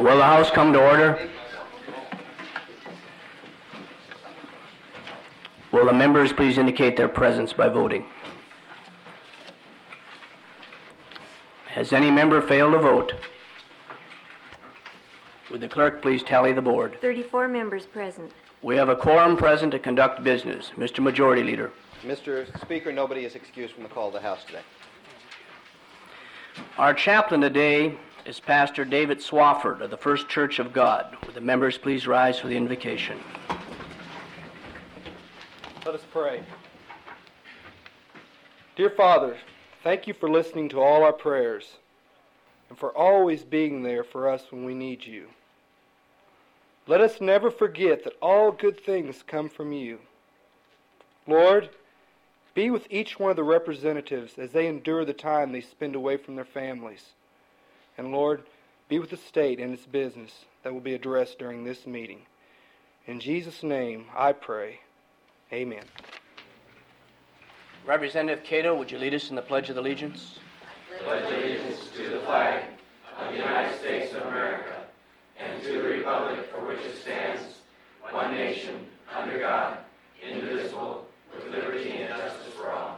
Will the House come to order? Will the members please indicate their presence by voting? Has any member failed to vote? Would the clerk please tally the board? 34 members present. We have a quorum present to conduct business. Mr. Majority Leader. Mr. Speaker, nobody is excused from the call of the House today. Our chaplain today is Pastor David Swafford of the First Church of God. Would the members please rise for the invocation? Let us pray. Dear Father, thank you for listening to all our prayers and for always being there for us when we need you. Let us never forget that all good things come from you. Lord, be with each one of the representatives as they endure the time they spend away from their families. And Lord, be with the state and its business that will be addressed during this meeting. In Jesus' name, I pray. Amen. Representative Cato, would you lead us in the Pledge of Allegiance? Pledge allegiance to the flag of the United States of America and to the republic for which it stands, one nation, under God, indivisible, with liberty and justice for all.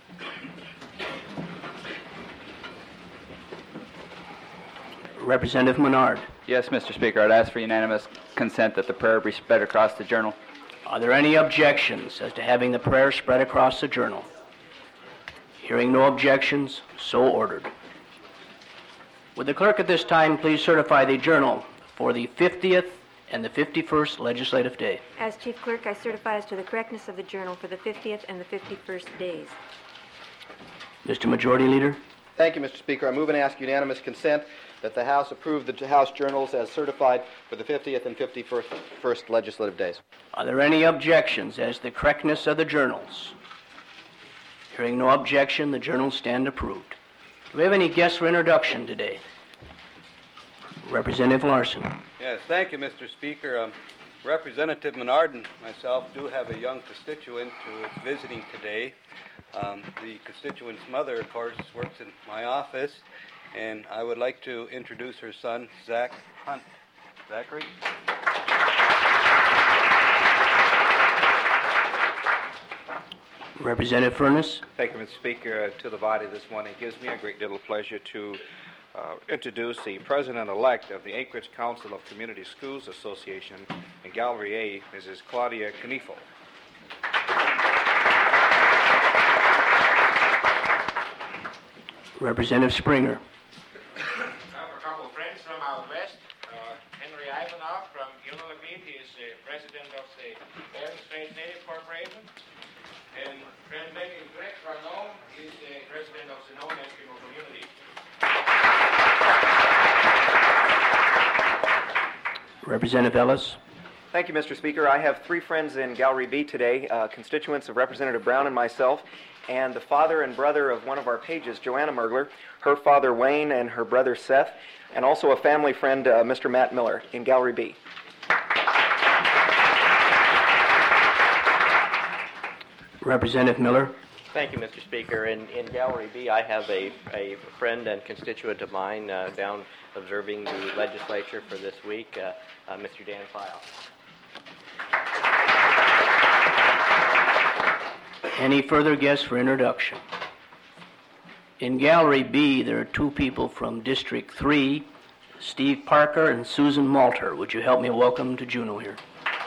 Representative Menard. Yes, Mr. Speaker. I'd ask for unanimous consent that the prayer be spread across the journal. Are there any objections as to having the prayer spread across the journal? Hearing no objections, so ordered. Would the clerk at this time please certify the journal for the 50th and the 51st legislative day? As Chief Clerk, I certify as to the correctness of the journal for the 50th and the 51st days. Mr. Majority Leader. Thank you, Mr. Speaker. I move and ask unanimous consent that the House approve the House journals as certified for the 50th and 51st legislative days. Are there any objections as to the correctness of the journals? Hearing no objection, the journals stand approved. Do we have any guests for introduction today? Representative Larson. Yes, thank you, Mr. Speaker. Representative Menard and myself do have a young constituent who is visiting today. The constituent's mother, of course, works in my office, and I would like to introduce her son, Zach Hunt. Zachary? Representative Furness. Thank you, Mr. Speaker. To the body this morning, it gives me a great deal of pleasure to introduce the President-elect of the Anchorage Council of Community Schools Association in Gallery A, Mrs. Claudia Canifo. Representative Springer. I have a couple of friends from out west. Henry Ivanov from Gilmore-Levine. He is the president of the Bering Strait Native Corporation. And friend Greg Farnone is the president of the known Eskimo community. Representative Ellis. Thank you, Mr. Speaker. I have three friends in Gallery B today, constituents of Representative Brown and myself, and the father and brother of one of our pages, Joanna Mergler, her father Wayne and her brother Seth, and also a family friend, Mr. Matt Miller, in Gallery B. Representative Miller. Thank you, Mr. Speaker. In Gallery B, I have a friend and constituent of mine down observing the legislature for this week, Mr. Dan File. Any further guests for introduction? In Gallery B, there are two people from District 3, Steve Parker and Susan Malter. Would you help me welcome to Juneau here?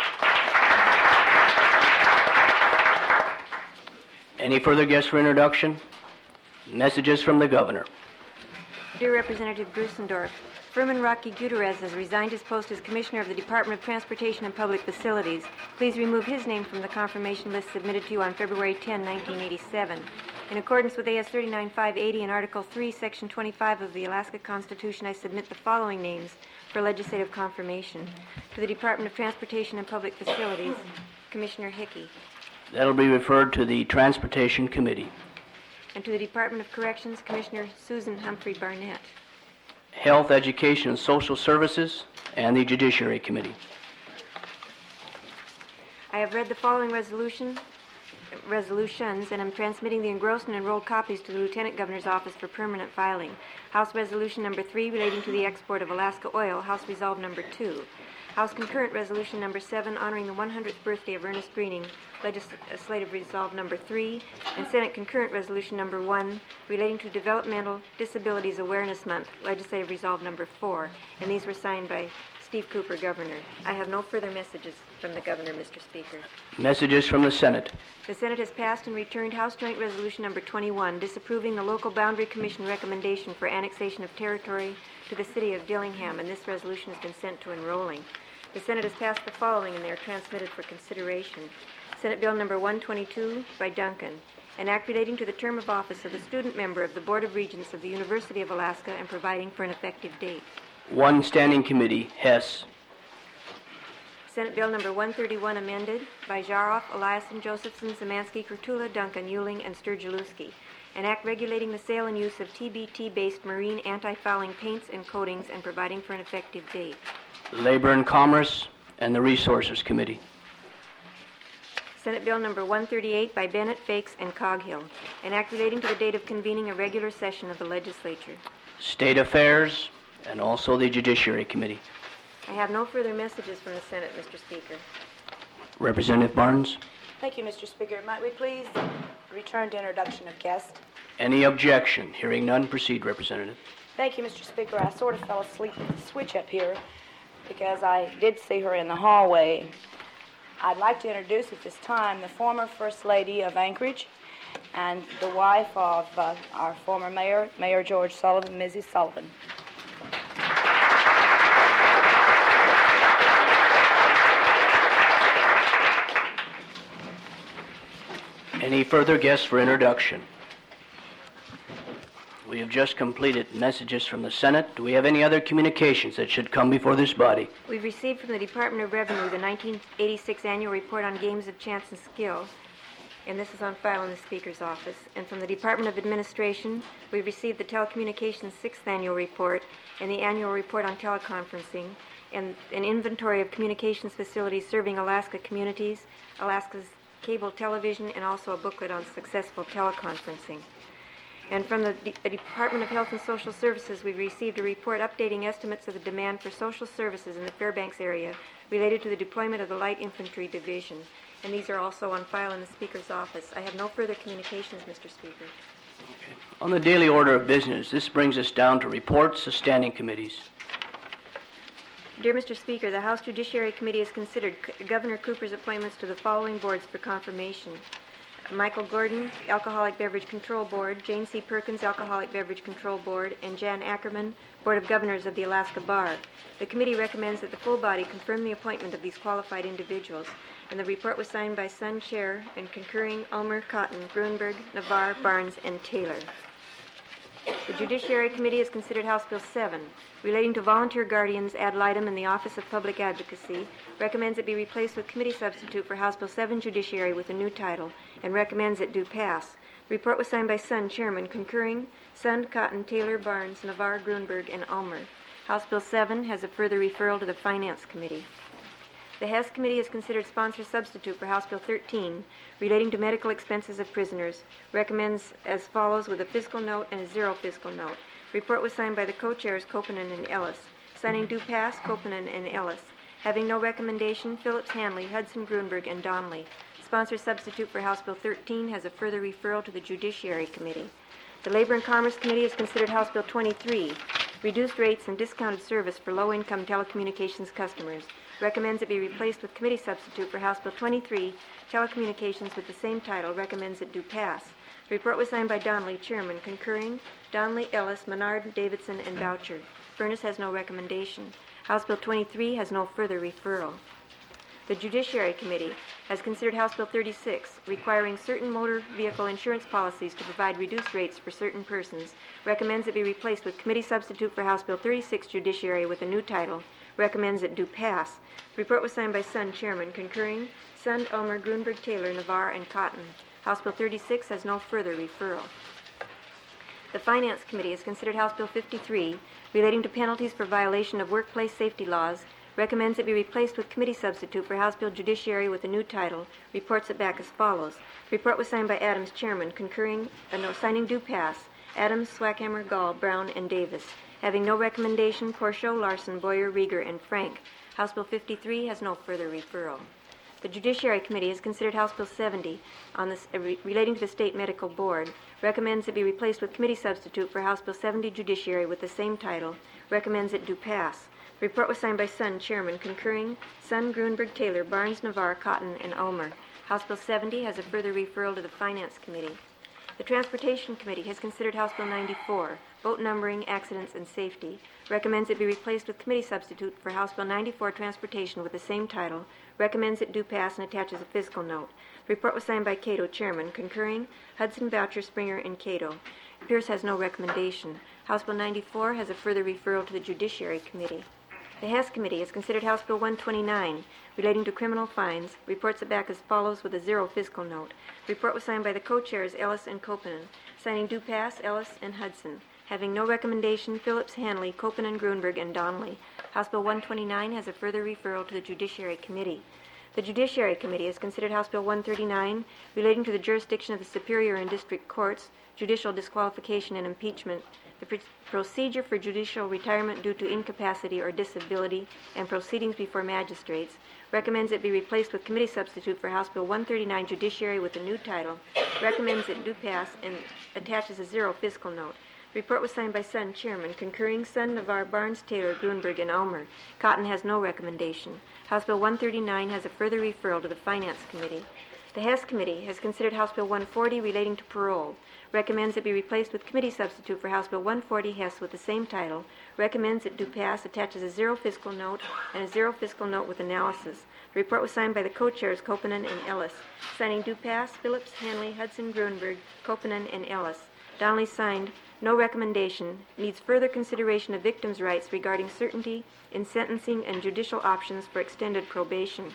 Any further guests for introduction? Messages from the governor. Dear Representative Grusendorf, Furman Rocky Gutierrez has resigned his post as Commissioner of the Department of Transportation and Public Facilities. Please remove his name from the confirmation list submitted to you on February 10, 1987. In accordance with AS 39580 and Article 3, Section 25 of the Alaska Constitution, I submit the following names for legislative confirmation. To the Department of Transportation and Public Facilities, Commissioner Hickey. That'll be referred to the Transportation Committee. And to the Department of Corrections, Commissioner Susan Humphrey Barnett. Health, Education, and Social Services, and the Judiciary Committee. I have read the following resolution resolutions, and I'm transmitting the engrossed and enrolled copies to the Lieutenant Governor's office for permanent filing. House Resolution Number 3 relating to the export of Alaska oil, House Resolve Number 2. House Concurrent Resolution Number 7 honoring the 100th birthday of Ernest Greening, Legislative Resolve Number 3, and Senate Concurrent Resolution Number 1 relating to Developmental Disabilities Awareness Month, Legislative Resolve Number 4, and these were signed by Steve Cooper, Governor. I have no further messages from the Governor, Mr. Speaker. Messages from the Senate. The Senate has passed and returned House Joint Resolution Number 21, disapproving the Local Boundary Commission recommendation for annexation of territory to the city of Dillingham, and this resolution has been sent to enrolling. The Senate has passed the following, and they are transmitted for consideration. Senate Bill Number 122 by Duncan, an act relating to the term of office of the student member of the Board of Regents of the University of Alaska and providing for an effective date. One standing committee, Hess. Senate Bill Number 131 amended by Jaroff, Eliason, Josephson, Zemansky, Kurtula, Duncan, Euling, and Sturgielewski. An act regulating the sale and use of TBT-based marine anti-fouling paints and coatings and providing for an effective date. Labor and Commerce and the Resources Committee. Senate Bill Number 138 by Bennett, Fakes, and Coghill. An act relating to the date of convening a regular session of the legislature. State Affairs and also the Judiciary Committee. I have no further messages from the Senate, Mr. Speaker. Representative Barnes. Thank you, Mr. Speaker. Might we please return to introduction of guests? Any objection? Hearing none, proceed, Representative. Thank you, Mr. Speaker. I sort of fell asleep with the switch up here because I did see her in the hallway. I'd like to introduce at this time the former First Lady of Anchorage and the wife of our former mayor, Mayor George Sullivan, Mrs. Sullivan. Any further guests for introduction? We have just completed messages from the Senate. Do we have any other communications that should come before this body? We've received from the Department of Revenue the 1986 Annual Report on Games of Chance and Skill, and this is on file in the Speaker's office. And from the Department of Administration, we've received the Telecommunications 6th Annual Report and the Annual Report on Teleconferencing, and an inventory of communications facilities serving Alaska communities, Alaska's cable television, and also a booklet on successful teleconferencing. And from the Department of Health and Social Services, we've received a report updating estimates of the demand for social services in the Fairbanks area related to the deployment of the Light Infantry Division. And these are also on file in the Speaker's office. I have no further communications, Mr. Speaker. Okay. On the daily order of business, this brings us down to reports of standing committees. Dear Mr. Speaker, the House Judiciary Committee has considered Governor Cooper's appointments to the following boards for confirmation. Michael Gordon, Alcoholic Beverage Control Board, Jane C. Perkins, Alcoholic Beverage Control Board, and Jan Ackerman, Board of Governors of the Alaska Bar. The committee recommends that the full body confirm the appointment of these qualified individuals, and the report was signed by Sun Chair and concurring Ulmer, Cotton, Grunberg, Navarre, Barnes, and Taylor. The Judiciary Committee has considered House Bill 7, relating to volunteer guardians ad litem in the Office of Public Advocacy, recommends it be replaced with committee substitute for House Bill 7 Judiciary with a new title, and recommends it do pass. The report was signed by Sun Chairman, concurring Sund, Cotton, Taylor, Barnes, Navarre, Grunberg, and Ulmer. House Bill 7 has a further referral to the Finance Committee. The Hess Committee has considered sponsor substitute for House Bill 13, relating to medical expenses of prisoners, recommends as follows with a fiscal note and a zero fiscal note. Report was signed by the co-chairs Koponen and Ellis. Signing do pass, Koponen and Ellis. Having no recommendation, Phillips, Hanley, Hudson, Grunberg, and Donnelly. Sponsor substitute for House Bill 13 has a further referral to the Judiciary Committee. The Labor and Commerce Committee has considered House Bill 23, reduced rates and discounted service for low-income telecommunications customers. Recommends it be replaced with committee substitute for House Bill 23, telecommunications with the same title. Recommends it do pass. The report was signed by Donnelly, Chairman, concurring Donnelly, Ellis, Menard, Davidson, and Boucher. Furness has no recommendation. House Bill 23 has no further referral. The Judiciary Committee has considered House Bill 36, requiring certain motor vehicle insurance policies to provide reduced rates for certain persons. Recommends it be replaced with committee substitute for House Bill 36, Judiciary, with a new title. Recommends it do pass. The report was signed by Sun, Chairman, concurring Sund, Ulmer, Grunberg, Taylor, Navarre, and Cotton. House Bill 36 has no further referral. The Finance Committee has considered House Bill 53, relating to penalties for violation of workplace safety laws. recommends it be replaced with committee substitute for House Bill Judiciary with a new title, reports it back as follows. Report was signed by Adams, Chairman, signing due pass, Adams, Swackhammer, Gall, Brown, and Davis. Having no recommendation, Porchot, Larson, Boyer, Rieger, and Frank. House Bill 53 has no further referral. The Judiciary Committee has considered House Bill 70 relating to the State Medical Board, recommends it be replaced with committee substitute for House Bill 70 Judiciary with the same title, recommends it do pass. The report was signed by Sun, Chairman, concurring Sun, Grunberg, Taylor, Barnes, Navarre, Cotton, and Ulmer. House Bill 70 has a further referral to the Finance Committee. The Transportation Committee has considered House Bill 94, Boat Numbering, Accidents, and Safety, recommends it be replaced with committee substitute for House Bill 94, Transportation, with the same title, recommends it do pass, and attaches a fiscal note. The report was signed by Cato, Chairman, concurring Hudson, Boucher, Springer, and Cato. Pierce has no recommendation. House Bill 94 has a further referral to the Judiciary Committee. The Hess Committee has considered House Bill 129, relating to criminal fines, reports it back as follows with a 0 fiscal note. The report was signed by the co-chairs Ellis and Koponen, signing do pass, Ellis and Hudson. Having no recommendation, Phillips, Hanley, Koponen, Grunberg, and Donnelly. House Bill 129 has a further referral to the Judiciary Committee. The Judiciary Committee has considered House Bill 139, relating to the jurisdiction of the Superior and District Courts, judicial disqualification and impeachment, the procedure for judicial retirement due to incapacity or disability, and proceedings before magistrates, recommends it be replaced with committee substitute for House Bill 139 Judiciary with a new title, recommends it do pass, and attaches a 0 fiscal note. The report was signed by Sun, Chairman, concurring Sun, Navarre, Barnes, Taylor, Grunberg, and Ulmer. Cotton has no recommendation. House Bill 139 has a further referral to the Finance Committee. The Hess Committee has considered House Bill 140 relating to parole, recommends it be replaced with committee substitute for House Bill 140 Hess with the same title, recommends it do pass, attaches a 0 fiscal note, and a 0 fiscal note with analysis. The report was signed by the co-chairs Koponen and Ellis. Signing do pass, Phillips, Hanley, Hudson, Grunberg, Koponen, and Ellis. Donnelly signed no recommendation, needs further consideration of victims' rights regarding certainty in sentencing and judicial options for extended probation.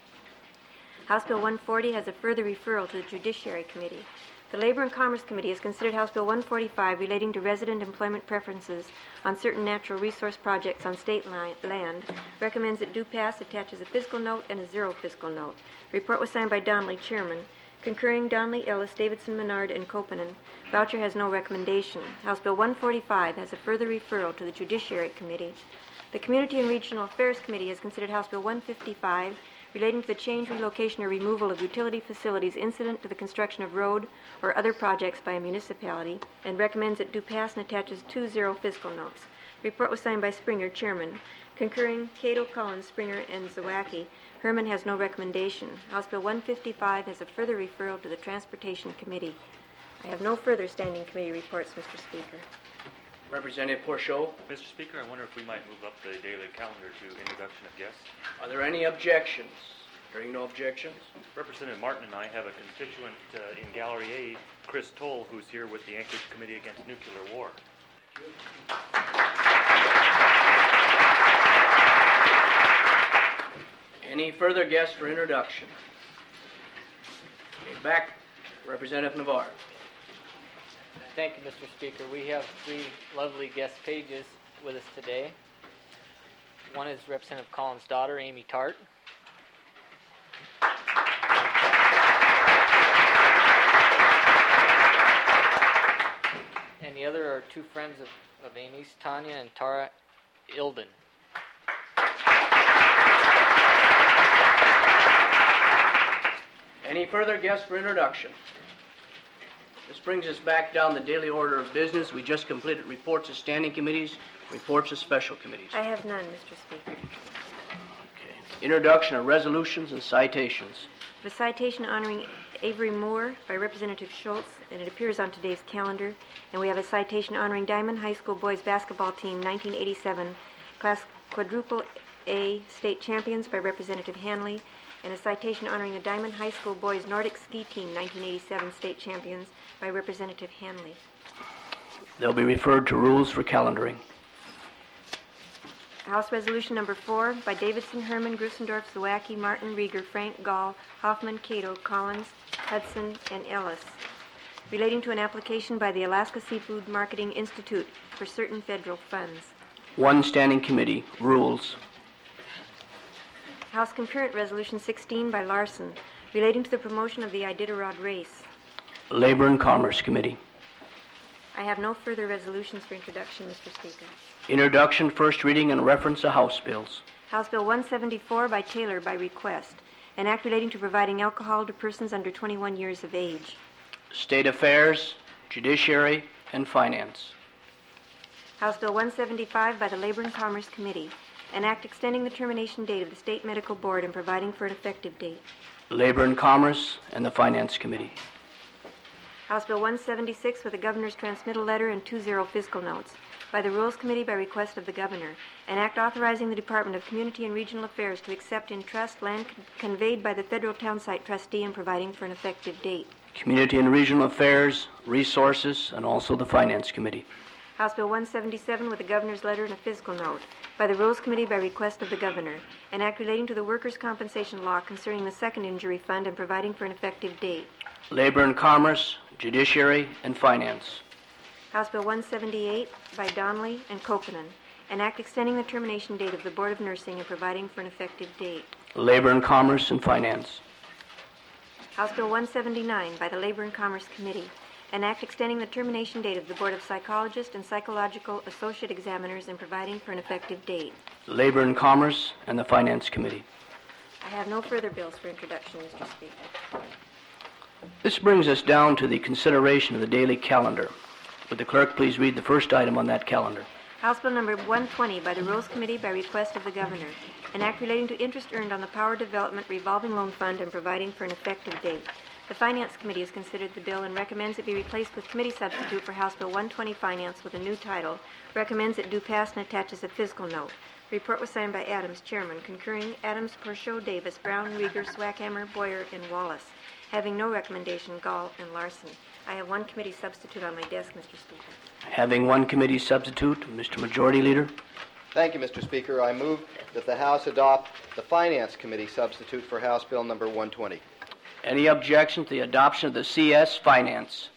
House Bill 140 has a further referral to the Judiciary Committee. The Labor and Commerce Committee has considered House Bill 145 relating to resident employment preferences on certain natural resource projects on state land, recommends it do pass, attaches a fiscal note and a 0 fiscal note. The report was signed by Donnelly, Chairman, concurring Donnelly, Ellis, Davidson, Menard, and Koponen. Boucher has no recommendation. House Bill 145 has a further referral to the Judiciary Committee. The Community and Regional Affairs Committee has considered House Bill 155 relating to the change, relocation, or removal of utility facilities incident to the construction of road or other projects by a municipality, and recommends it do pass and attaches 2 0 fiscal notes. The report was signed by Springer, Chairman, concurring Cato, Collins, Springer, and Zawacki. Herman has no recommendation. House Bill 155 has a further referral to the Transportation Committee. I have no further standing committee reports, Mr. Speaker. Representative Porchot. Mr. Speaker, I wonder if we might move up the daily calendar to introduction of guests. Are there any objections? Hearing no objections. Representative Martin and I have a constituent in Gallery A, Chris Toll, who's here with the Anchorage Committee Against Nuclear War. Any further guests for introduction? Okay, back, Representative Navarre. Thank you, Mr. Speaker. We have 3 lovely guest pages with us today. One is Representative Collins' daughter, Amy Tart. And the other are 2 friends of Amy's, Tanya and Tara Ilden. Any further guests for introduction? This brings us back down the daily order of business. We just completed reports of standing committees, reports of special committees. I have none, Mr. Speaker. Okay. Introduction of resolutions and citations. The citation honoring Avery Moore by Representative Schultz, and it appears on today's calendar. And we have a citation honoring Diamond High School boys basketball team 1987 class quadruple A state champions by Representative Hanley, and a citation honoring the Diamond High School boys Nordic ski team 1987 state champions by Representative Hanley. They'll be referred to rules for calendaring. House Resolution Number 4 by Davidson, Herman, Grusendorf, Zawacki, Martin, Rieger, Frank, Gall, Hoffman, Cato, Collins, Hudson, and Ellis, relating to an application by the Alaska Seafood Marketing Institute for certain federal funds. One standing committee, rules. House Concurrent Resolution 16 by Larson, relating to the promotion of the Iditarod race. Labor and Commerce Committee. I have no further resolutions for introduction, Mr. Speaker. Introduction, first reading, and reference to House bills. House Bill 174 by Taylor by request, an act relating to providing alcohol to persons under 21 years of age. State Affairs, Judiciary, and Finance. House Bill 175 by the Labor and Commerce Committee, an act extending the termination date of the State Medical Board and providing for an effective date. Labor and Commerce and the Finance Committee. House Bill 176 with the Governor's transmittal letter and 2-0 fiscal notes, by the Rules Committee by request of the Governor, an act authorizing the Department of Community and Regional Affairs to accept in trust land conveyed by the Federal Townsite Trustee and providing for an effective date. Community and Regional Affairs, Resources, and also the Finance Committee. House Bill 177 with the Governor's letter and a fiscal note, by the Rules Committee by request of the Governor, an act relating to the Workers' Compensation Law concerning the Second Injury Fund and providing for an effective date. Labor and Commerce, Judiciary, and Finance. House Bill 178 by Donnelly and Kokkonen, an act extending the termination date of the Board of Nursing and providing for an effective date. Labor and Commerce and Finance. House Bill 179 by the Labor and Commerce Committee, an act extending the termination date of the Board of Psychologists and Psychological Associate Examiners and providing for an effective date. Labor and Commerce and the Finance Committee. I have no further bills for introduction, Mr. Speaker. This brings us down to the consideration of the daily calendar. Would the clerk please read the first item on that calendar? House Bill number 120 by the Rules Committee by request of the Governor, an act relating to interest earned on the Power Development Revolving Loan Fund and providing for an effective date. The Finance Committee has considered the bill and recommends it be replaced with committee substitute for House Bill 120 Finance with a new title, recommends it do pass and attaches a fiscal note. Report was signed by Adams, Chairman, concurring Adams, Pershaw, Davis, Brown, Rieger, Swackhammer, Boyer, and Wallace. Having no recommendation, Gall and Larson. I have one committee substitute on my desk, Mr. Speaker. Having one committee substitute, Mr. Majority Leader. Thank you, Mr. Speaker. I move that the House adopt the Finance Committee substitute for House Bill number 120. Any objection to the adoption of the CS Finance?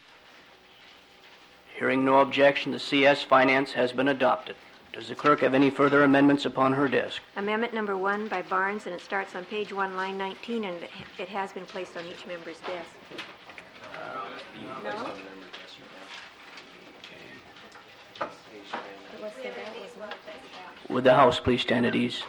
Hearing no objection, the CS Finance has been adopted. Does the clerk have any further amendments upon her desk? Amendment number 1 by Barnes, and it starts on page 1, line 19, and it has been placed on each member's desk. No? Would the House please stand at ease?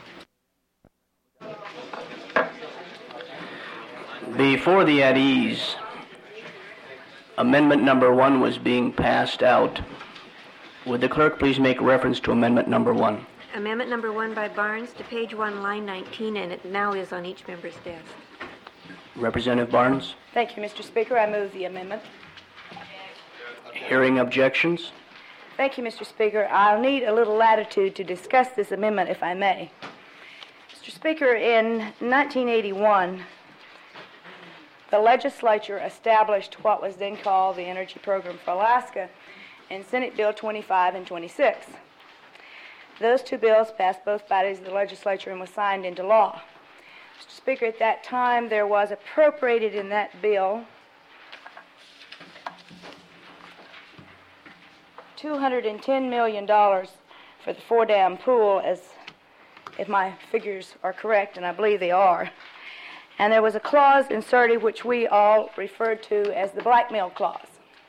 Before the at ease, amendment number 1 was being passed out. Would the clerk please make reference to amendment number 1? Amendment number 1 by Barnes to page 1, line 19, and it now is on each member's desk. Representative Barnes? Thank you, Mr. Speaker. I move the amendment. Hearing objections? Thank you, Mr. Speaker. I'll need a little latitude to discuss this amendment, if I may. Mr. Speaker, in 1981, the legislature established what was then called the Energy Program for Alaska in Senate Bill 25 and 26. Those two bills passed both bodies of the legislature and was signed into law. Mr. Speaker, at that time there was appropriated in that bill $210 million for the four-dam pool, as if my figures are correct, and I believe they are. And there was a clause inserted which we all referred to as the blackmail clause.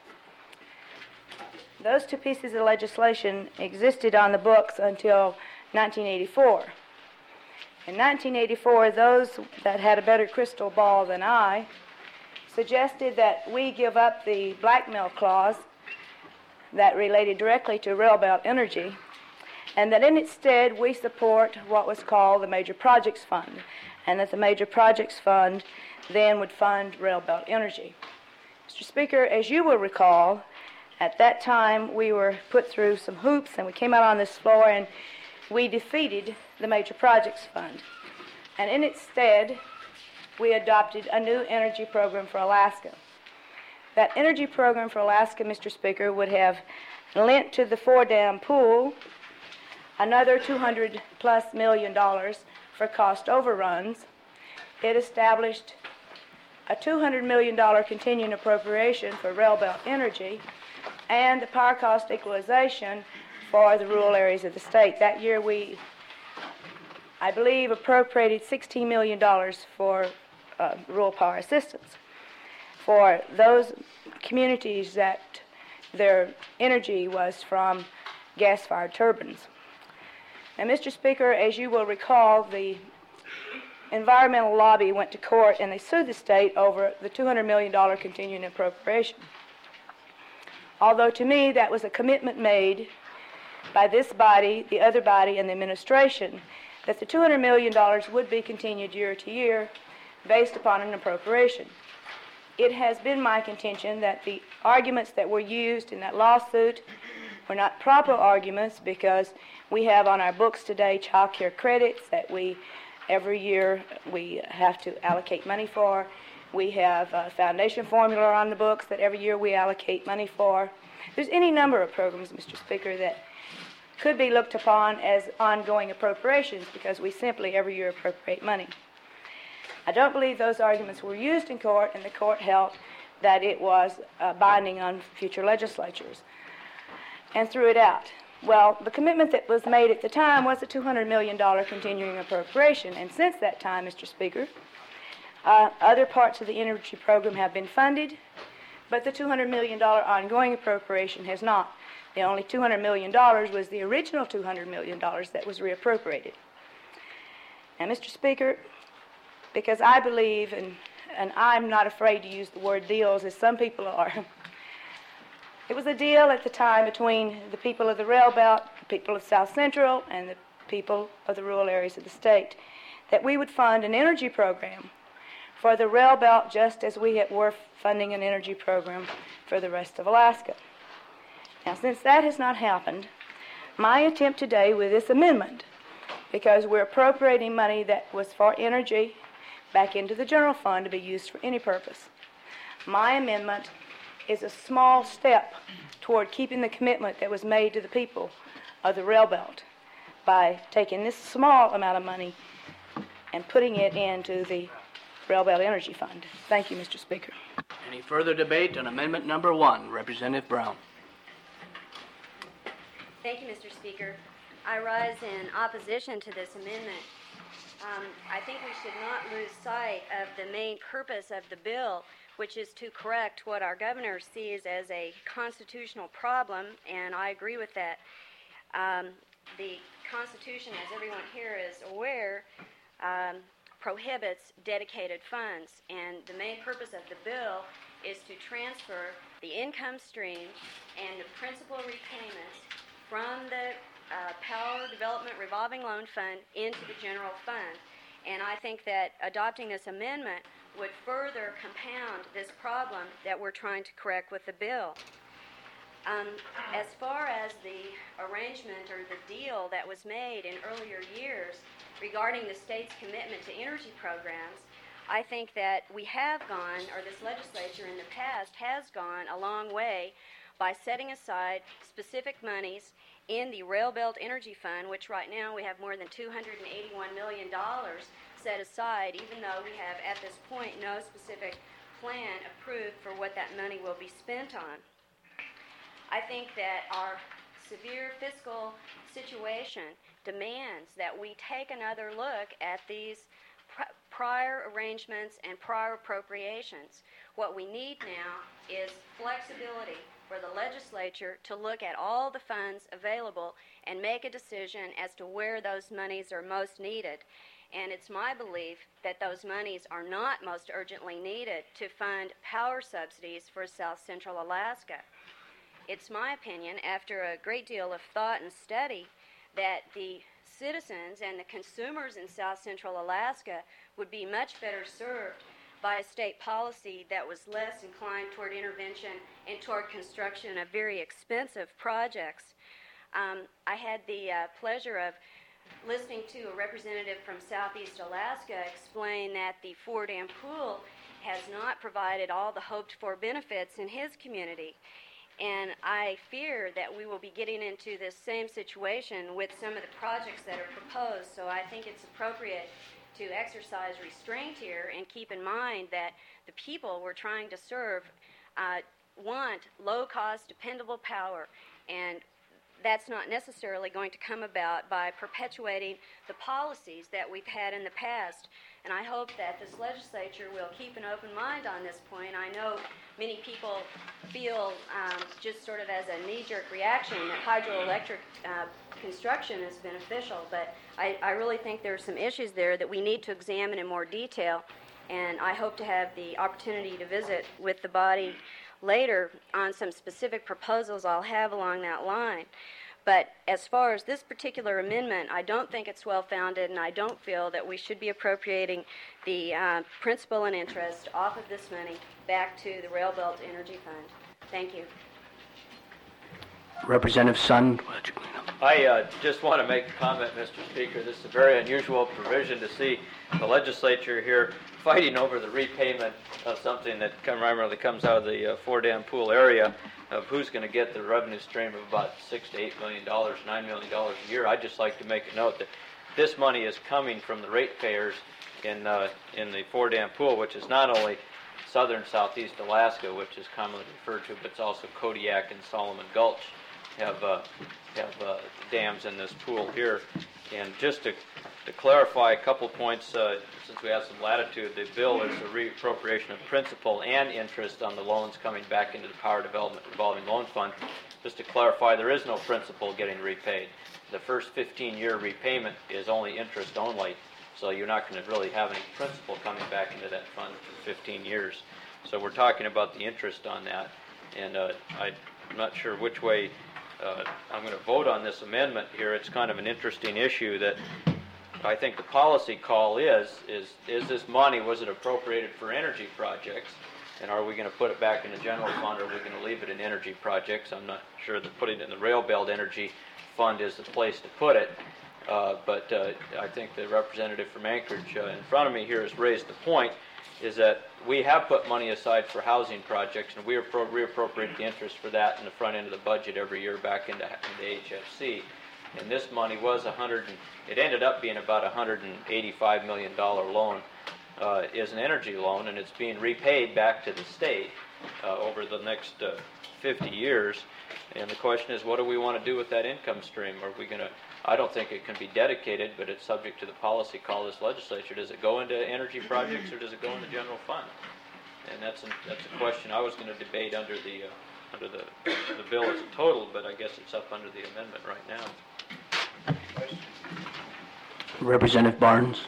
Those two pieces of legislation existed on the books until 1984. In 1984, those that had a better crystal ball than I suggested that we give up the blackmail clause that related directly to Railbelt Energy, and that in its stead we support what was called the Major Projects Fund, and that the Major Projects Fund then would fund Railbelt Energy. Mr. Speaker, as you will recall, at that time we were put through some hoops and we came out on this floor and we defeated the Major Projects Fund. And in its stead, we adopted a new energy program for Alaska. That energy program for Alaska, Mr. Speaker, would have lent to the four-dam pool another $200+ million for cost overruns. It established a $200 million continuing appropriation for Railbelt Energy and the power cost equalization for the rural areas of the state. That year we I believe, appropriated $16 million for rural power assistance for those communities that their energy was from gas-fired turbines. Now, Mr. Speaker, as you will recall, the environmental lobby went to court and they sued the state over the $200 million continuing appropriation. Although to me that was a commitment made by this body, the other body, and the administration that the $200 million would be continued year to year based upon an appropriation. It has been my contention that the arguments that were used in that lawsuit were not proper arguments, because we have on our books today child care credits that every year we have to allocate money for. We have a foundation formula on the books that every year we allocate money for. There's any number of programs, Mr. Speaker, that could be looked upon as ongoing appropriations because we simply every year appropriate money. I don't believe those arguments were used in court, and the court held that it was binding on future legislatures and threw it out. Well, the commitment that was made at the time was a $200 million continuing appropriation, and since that time, Mr. Speaker, other parts of the energy program have been funded, but the $200 million ongoing appropriation has not. The only $200 million was the original $200 million that was reappropriated. Now, Mr. Speaker, because I believe, and I'm not afraid to use the word deals as some people are, it was a deal at the time between the people of the Rail Belt, the people of South Central, and the people of the rural areas of the state, that we would fund an energy program for the Rail Belt just as we were funding an energy program for the rest of Alaska. Now, since that has not happened, my attempt today with this amendment, because we're appropriating money that was for energy back into the general fund to be used for any purpose, my amendment is a small step toward keeping the commitment that was made to the people of the Rail Belt by taking this small amount of money and putting it into the Rail Belt Energy Fund. Thank you, Mr. Speaker. Any further debate on amendment number 1? Representative Brown. Thank you, Mr. Speaker. I rise in opposition to this amendment. I think we should not lose sight of the main purpose of the bill, which is to correct what our governor sees as a constitutional problem, and I agree with that. The Constitution, as everyone here is aware, prohibits dedicated funds, and the main purpose of the bill is to transfer the income stream and the principal repayments from the Power Development Revolving Loan Fund into the general fund. And I think that adopting this amendment would further compound this problem that we're trying to correct with the bill. As far as the arrangement or the deal that was made in earlier years regarding the state's commitment to energy programs, I think that we have gone, or this legislature in the past has gone a long way by setting aside specific monies in the Rail Belt Energy Fund, which right now we have more than $281 million set aside, even though we have at this point no specific plan approved for what that money will be spent on. I think that our severe fiscal situation demands that we take another look at these prior arrangements and prior appropriations. What we need now is flexibility for the legislature to look at all the funds available and make a decision as to where those monies are most needed. And it's my belief that those monies are not most urgently needed to fund power subsidies for South Central Alaska. It's my opinion, after a great deal of thought and study, that the citizens and the consumers in South Central Alaska would be much better served by a state policy that was less inclined toward intervention and toward construction of very expensive projects. I had the pleasure of listening to a representative from Southeast Alaska explain that the Four Dam Pool has not provided all the hoped-for benefits in his community. And I fear that we will be getting into this same situation with some of the projects that are proposed. So I think it's appropriate to exercise restraint here and keep in mind that the people we're trying to serve want low-cost, dependable power. And that's not necessarily going to come about by perpetuating the policies that we've had in the past. And I hope that this legislature will keep an open mind on this point. I know many people feel just sort of as a knee-jerk reaction that hydroelectric construction is beneficial, but I really think there are some issues there that we need to examine in more detail, and I hope to have the opportunity to visit with the body later on some specific proposals I'll have along that line. But as far as this particular amendment, I don't think it's well-founded, and I don't feel that we should be appropriating the principal and interest off of this money back to the Rail Belt Energy Fund. Thank you. Representative Sun. I just want to make a comment, Mr. Speaker. This is a very unusual provision to see the legislature here fighting over the repayment of something that primarily comes out of the Fordham Pool area, of who's going to get the revenue stream of about $6 to $8 million, $9 million a year. I'd just like to make a note that this money is coming from the ratepayers in the Fordham Pool, which is not only southern southeast Alaska, which is commonly referred to, but it's also Kodiak and Solomon Gulch have dams in this pool here. And just to clarify a couple points, since we have some latitude, the bill is a reappropriation of principal and interest on the loans coming back into the Power Development Revolving Loan Fund. Just to clarify, there is no principal getting repaid. The first 15-year repayment is only interest only, so you're not going to really have any principal coming back into that fund for 15 years. So we're talking about the interest on that, and I'm not sure which way I'm going to vote on this amendment here. It's kind of an interesting issue that I think the policy call is this money, was it appropriated for energy projects, and are we going to put it back in the general fund, or are we going to leave it in energy projects? I'm not sure that putting it in the Rail Belt Energy Fund is the place to put it, but I think the representative from Anchorage in front of me here has raised the point, is that we have put money aside for housing projects, and we reappropriate the interest for that in the front end of the budget every year back into HFC. And this money was it ended up being about a $185 million loan, is an energy loan, and it's being repaid back to the state over the next 50 years. And the question is, what do we want to do with that income stream? Are we going to, I don't think it can be dedicated, but it's subject to the policy call of this legislature. Does it go into energy projects, or does it go in the general fund? And that's a question I was going to debate under the bill as a total, but I guess it's up under the amendment right now. Representative Barnes.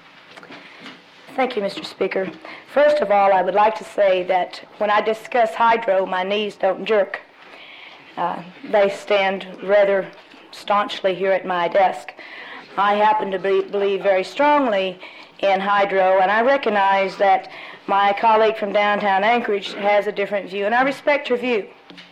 Thank you, Mr. Speaker. First of all, I would like to say that when I discuss hydro, my knees don't jerk. They stand rather staunchly here at my desk. I happen to believe very strongly in hydro, and I recognize that my colleague from downtown Anchorage has a different view, and I respect her view.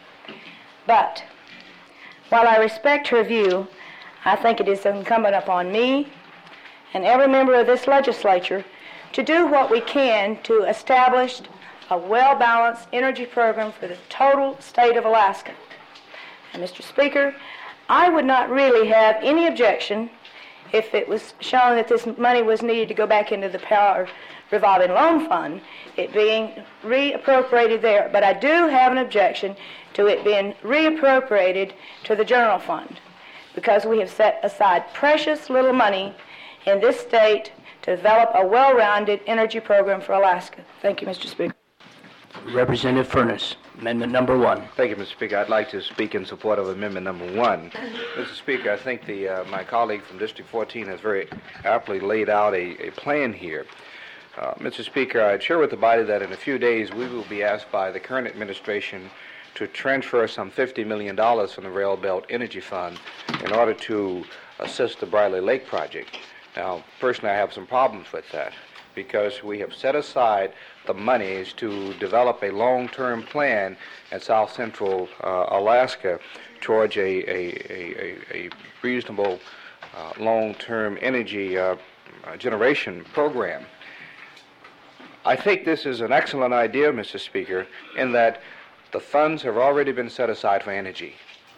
But while I respect her view, I think it is incumbent upon me and every member of this legislature to do what we can to establish a well-balanced energy program for the total state of Alaska. And Mr. Speaker, I would not really have any objection if it was shown that this money was needed to go back into the Power Revolving Loan Fund, it being reappropriated there. But I do have an objection to it being reappropriated to the general fund, because we have set aside precious little money in this state to develop a well-rounded energy program for Alaska. Thank you, Mr. Speaker. Representative Furness, Amendment Number 1. Thank you, Mr. Speaker. I'd like to speak in support of Amendment Number 1. Mr. Speaker, I think my colleague from District 14 has very aptly laid out a plan here. Mr. Speaker, I'd share with the body that in a few days we will be asked by the current administration to transfer some $50 million from the Rail Belt Energy Fund in order to assist the Briley Lake project. Now, personally, I have some problems with that, because we have set aside the monies to develop a long-term plan in South Central Alaska towards a reasonable long-term energy generation program. I think this is an excellent idea, Mr. Speaker, in that the funds have already been set aside for energy.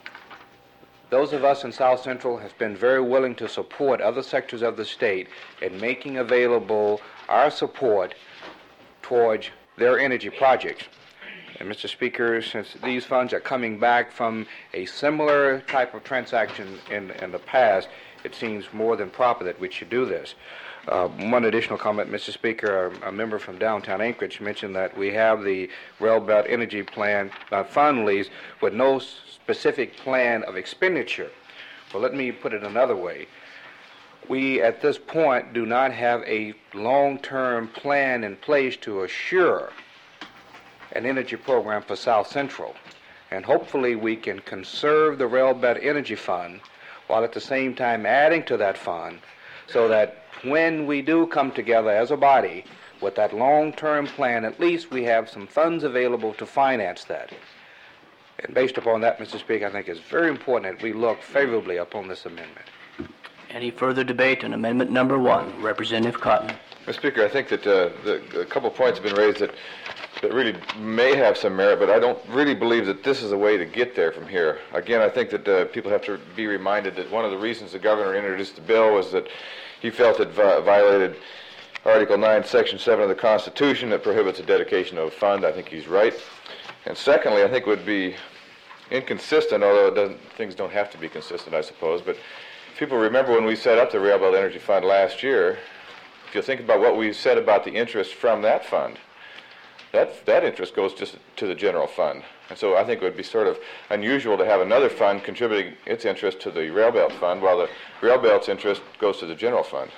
Those of us in South Central have been very willing to support other sectors of the state in making available our support towards their energy projects. And Mr. Speaker, since these funds are coming back from a similar type of transaction in the past, it seems more than proper that we should do this. One additional comment, Mr. Speaker, a member from downtown Anchorage mentioned that we have the Railbelt Energy Plan fund lease with no specific plan of expenditure. Well, let me put it another way. We, at this point, do not have a long-term plan in place to assure an energy program for South Central. And hopefully we can conserve the Railbelt Energy Fund while at the same time adding to that fund so that when we do come together as a body with that long-term plan, at least we have some funds available to finance that. And based upon that, Mr. Speaker, I think it's very important that we look favorably upon this amendment. Any further debate on amendment number 1? Representative Cotton. Mr. Speaker, I think that a couple points have been raised that really may have some merit, but I don't really believe that this is a way to get there from here. Again, I think that people have to be reminded that one of the reasons the governor introduced the bill was that he felt it violated Article 9, Section 7 of the Constitution that prohibits the dedication of a fund. I think he's right. And secondly, I think it would be inconsistent, although things don't have to be consistent, I suppose, but people remember when we set up the Railbelt Energy Fund last year, if you think about what we said about the interest from that fund, that interest goes just to the general fund. And so I think it would be sort of unusual to have another fund contributing its interest to the Railbelt Fund while the Railbelt's interest goes to the general fund.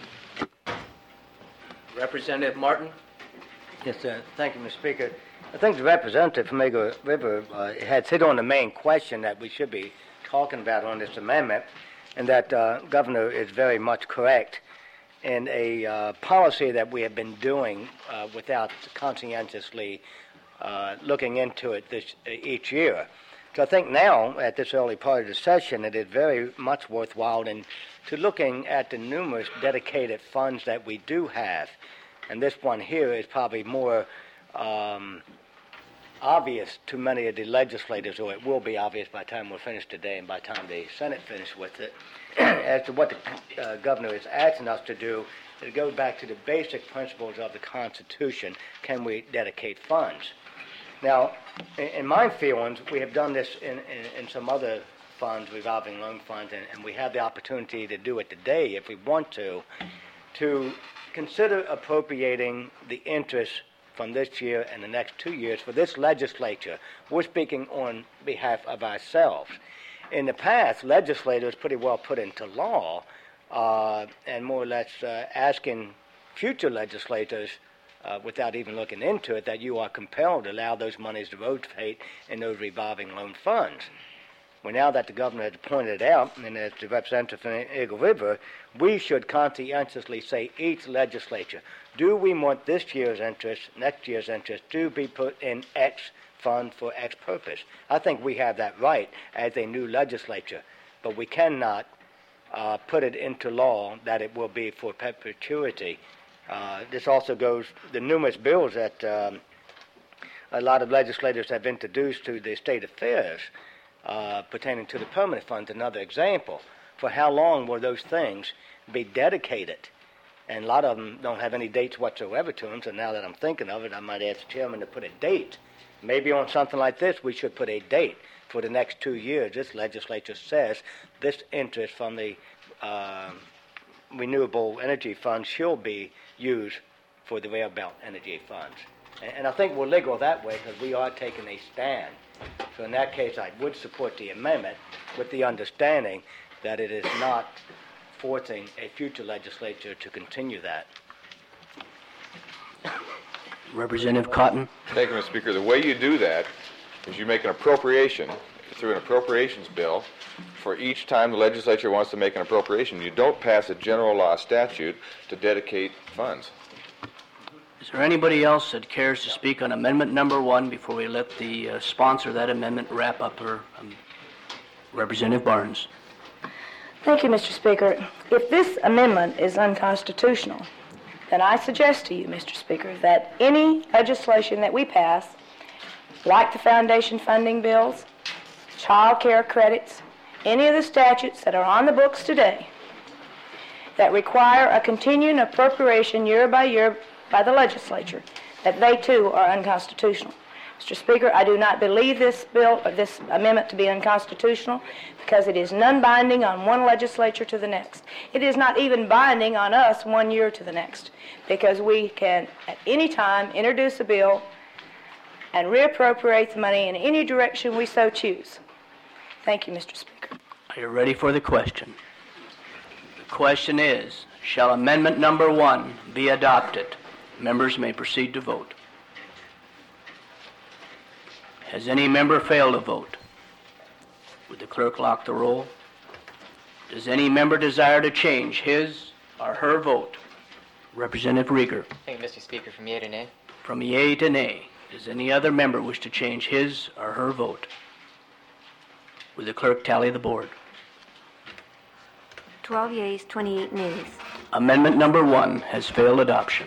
Representative Martin. Yes, sir. Thank you, Mr. Speaker. I think the representative from Eagle River has hit on the main question that we should be talking about on this amendment, and that Governor is very much correct in a policy that we have been doing without conscientiously looking into it each year. So I think now, at this early part of the session, it is very much worthwhile to looking at the numerous dedicated funds that we do have. And this one here is probably more obvious to many of the legislators, or it will be obvious by the time we're finished today and by the time the Senate finishes with it, as to what the governor is asking us to do. It goes back to the basic principles of the Constitution. Can we dedicate funds? Now, in my feelings, we have done this in some other funds, revolving loan funds, and we have the opportunity to do it today if we want to consider appropriating the interest from this year and the next 2 years for this legislature. We're speaking on behalf of ourselves. In the past, legislators pretty well put into law and more or less asking future legislators without even looking into it that you are compelled to allow those monies to rotate in those revolving loan funds. Well, now that the governor has pointed it out, and as the representative from Eagle River, we should conscientiously say each legislature, do we want this year's interest, next year's interest, to be put in X fund for X purpose? I think we have that right as a new legislature, but we cannot put it into law that it will be for perpetuity. This also goes, the numerous bills that a lot of legislators have introduced to the state affairs pertaining to the permanent funds, another example. For how long will those things be dedicated? And a lot of them don't have any dates whatsoever to them, so now that I'm thinking of it, I might ask the chairman to put a date. Maybe on something like this, we should put a date for the next 2 years. This legislature says this interest from the renewable energy fund shall be used for the Railbelt Energy Funds. And I think we're legal that way because we are taking a stand. So in that case, I would support the amendment with the understanding that it is not forcing a future legislature to continue that. Representative Cotton. Thank you, Mr. Speaker. The way you do that is you make an appropriation through an appropriations bill for each time the legislature wants to make an appropriation. You don't pass a general law statute to dedicate funds. Is there anybody else that cares to speak on amendment number 1 before we let the sponsor of that amendment wrap up her Representative Barnes? Thank you, Mr. Speaker. If this amendment is unconstitutional, then I suggest to you, Mr. Speaker, that any legislation that we pass, like the foundation funding bills, child care credits, any of the statutes that are on the books today that require a continuing appropriation year by year by the legislature, that they too are unconstitutional. Mr. Speaker, I do not believe this bill or this amendment to be unconstitutional because it is non-binding on one legislature to the next. It is not even binding on us 1 year to the next because we can at any time introduce a bill and reappropriate the money in any direction we so choose. Thank you, Mr. Speaker. Are you ready for the question? The question is, shall amendment number 1 be adopted? Members may proceed to vote. Has any member failed to vote? Would the clerk lock the roll? Does any member desire to change his or her vote? Representative Rieger. Thank you, Mr. Speaker. From yea to nay. From yea to nay. Does any other member wish to change his or her vote? Would the clerk tally the board? 12 yeas, 28 nays. Amendment number 1 has failed adoption.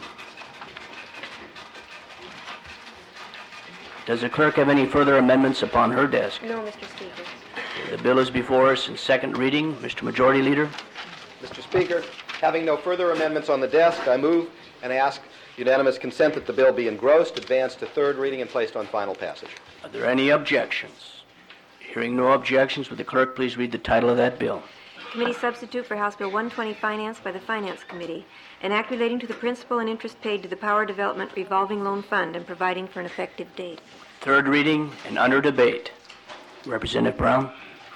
Does the clerk have any further amendments upon her desk? No, Mr. Speaker. The bill is before us in second reading. Mr. Majority Leader. Mr. Speaker, having no further amendments on the desk, I move and ask unanimous consent that the bill be engrossed, advanced to third reading, and placed on final passage. Are there any objections? Hearing no objections, would the clerk please read the title of that bill? Committee substitute for House Bill 120, financed by the Finance Committee, an act relating to the principal and interest paid to the Power Development Revolving Loan Fund and providing for an effective date. Third reading and under debate. Representative Brown.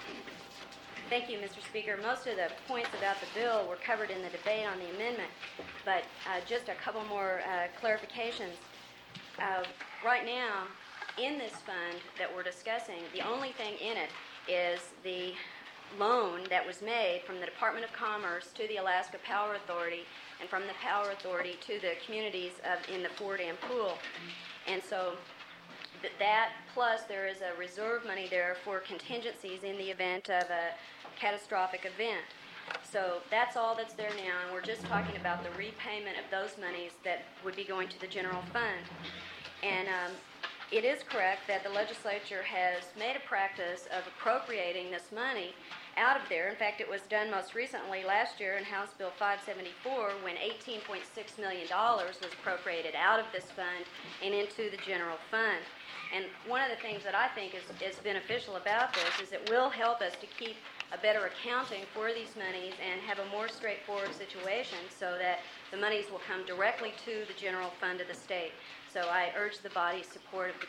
Thank you, Mr. Speaker. Most of the points about the bill were covered in the debate on the amendment, but just a couple more clarifications. Right now, in this fund that we're discussing, the only thing in it is the loan that was made from the Department of Commerce to the Alaska Power Authority and from the Power Authority to the communities in the Fort Dam Pool. And so that plus there is a reserve money there for contingencies in the event of a catastrophic event. So that's all that's there now, and we're just talking about the repayment of those monies that would be going to the general fund. And it is correct that the legislature has made a practice of appropriating this money out of there. In fact, it was done most recently last year in House Bill 574 when $18.6 million was appropriated out of this fund and into the general fund. And one of the things that I think is beneficial about this is it will help us to keep a better accounting for these monies and have a more straightforward situation so that the monies will come directly to the general fund of the state. So I urge the body's support of the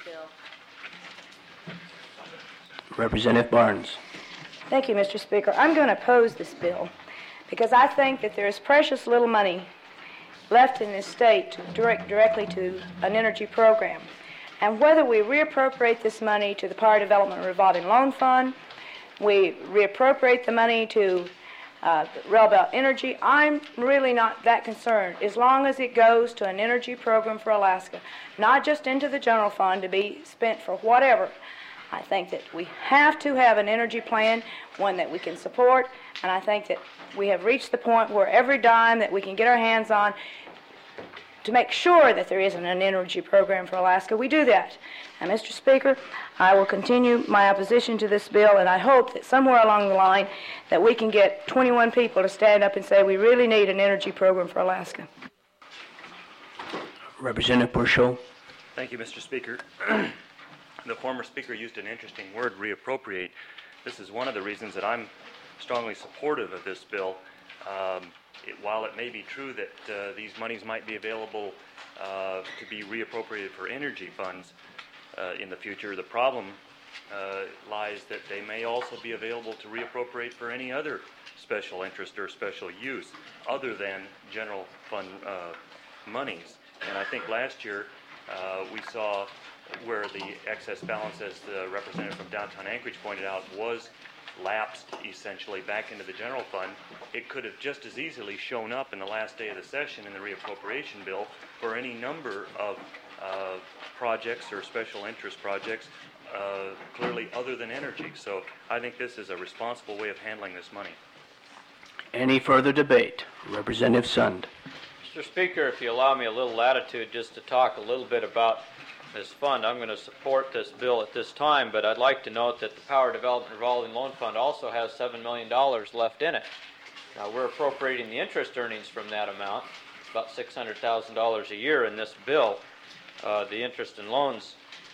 bill. Representative Barnes. Thank you, Mr. Speaker. I'm going to oppose this bill because I think that there is precious little money left in this state to direct directly to an energy program. And whether we reappropriate this money to the Power Development Revolving Loan Fund, we reappropriate the money to Rail Belt Energy, I'm really not that concerned as long as it goes to an energy program for Alaska, not just into the general fund to be spent for whatever. I think that we have to have an energy plan, one that we can support, and I think that we have reached the point where every dime that we can get our hands on to make sure that there isn't an energy program for Alaska, we do that. And Mr. Speaker, I will continue my opposition to this bill, and I hope that somewhere along the line that we can get 21 people to stand up and say we really need an energy program for Alaska. Representative Burchell. Thank you, Mr. Speaker. The former speaker used an interesting word, reappropriate. This is one of the reasons that I'm strongly supportive of this bill. While it may be true that these monies might be available to be reappropriated for energy funds in the future, the problem lies that they may also be available to reappropriate for any other special interest or special use other than general fund monies. And I think last year we saw where the excess balance, as the representative from downtown Anchorage pointed out, was lapsed essentially back into the general fund. It could have just as easily shown up in the last day of the session in the reappropriation bill for any number of projects or special interest projects, clearly other than energy. So I think this is a responsible way of handling this money. Any further debate? Representative Sund. Mr. Speaker, if you allow me a little latitude just to talk a little bit about this fund, I'm going to support this bill at this time, but I'd like to note that the Power Development Revolving Loan Fund also has $7 million left in it. Now, we're appropriating the interest earnings from that amount, about $600,000 a year in this bill. The interest and loans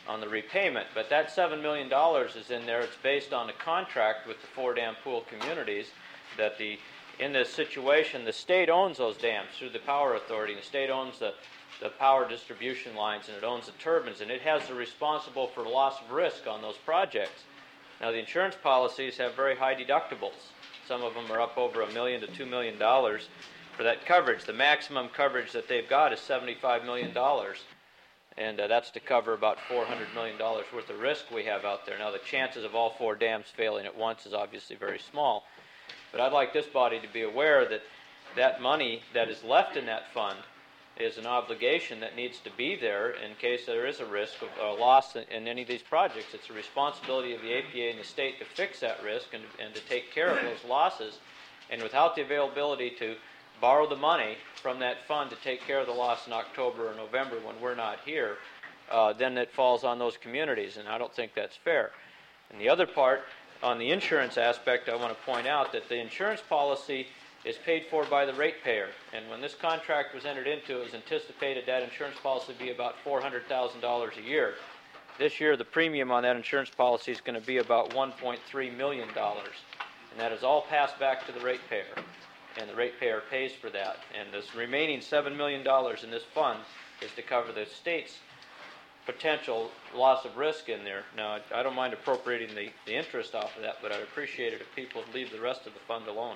on the repayment. But that $7 million is in there. It's based on a contract with the 4 dam pool communities that in this situation, the state owns those dams through the Power Authority. The state owns the power distribution lines, and it owns the turbines, and it has the responsible for loss of risk on those projects. Now, the insurance policies have very high deductibles. Some of them are up over $1 million to $2 million for that coverage. The maximum coverage that they've got is $75 million, and that's to cover about $400 million worth of risk we have out there. Now, the chances of all 4 dams failing at once is obviously very small, but I'd like this body to be aware that that money that is left in that fund is an obligation that needs to be there in case there is a risk of a loss in any of these projects. It's the responsibility of the APA and the state to fix that risk and to take care of those losses. And without the availability to borrow the money from that fund to take care of the loss in October or November when we're not here, then it falls on those communities, and I don't think that's fair. And the other part, on the insurance aspect, I want to point out that the insurance policy is paid for by the ratepayer. And when this contract was entered into, it was anticipated that insurance policy would be about $400,000 a year. This year, the premium on that insurance policy is going to be about $1.3 million. And that is all passed back to the ratepayer. And the ratepayer pays for that. And this remaining $7 million in this fund is to cover the state's potential loss of risk in there. Now, I don't mind appropriating the interest off of that, but I'd appreciate it if people would leave the rest of the fund alone.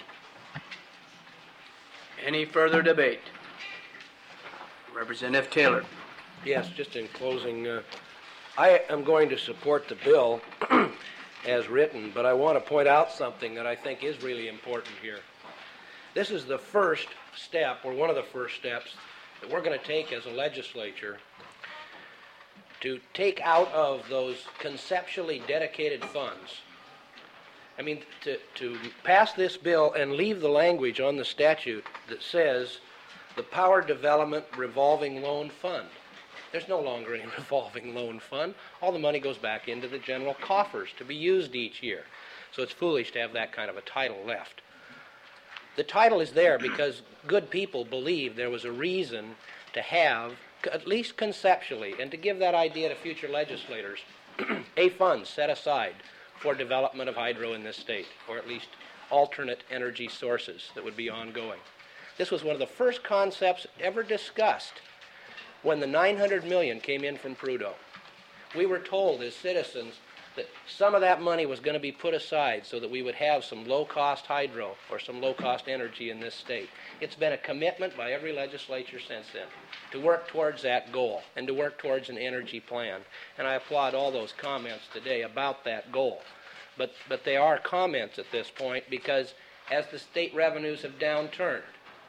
Any further debate? Representative Taylor. Yes, just in closing, I am going to support the bill as written, but I want to point out something that I think is really important here. This is the first step, or one of the first steps, that we're going to take as a legislature to take out of those conceptually dedicated funds. I mean, to pass this bill and leave the language on the statute that says the Power Development Revolving Loan Fund. There's no longer any revolving loan fund. All the money goes back into the general coffers to be used each year. So it's foolish to have that kind of a title left. The title is there because good people believe there was a reason to have, at least conceptually, and to give that idea to future legislators, a fund set aside for development of hydro in this state, or at least alternate energy sources that would be ongoing. This was one of the first concepts ever discussed when the $900 million came in from Prudhoe. We were told as citizens that some of that money was going to be put aside so that we would have some low-cost hydro or some low-cost energy in this state. It's been a commitment by every legislature since then to work towards that goal and to work towards an energy plan. And I applaud all those comments today about that goal. But they are comments at this point because as the state revenues have downturned,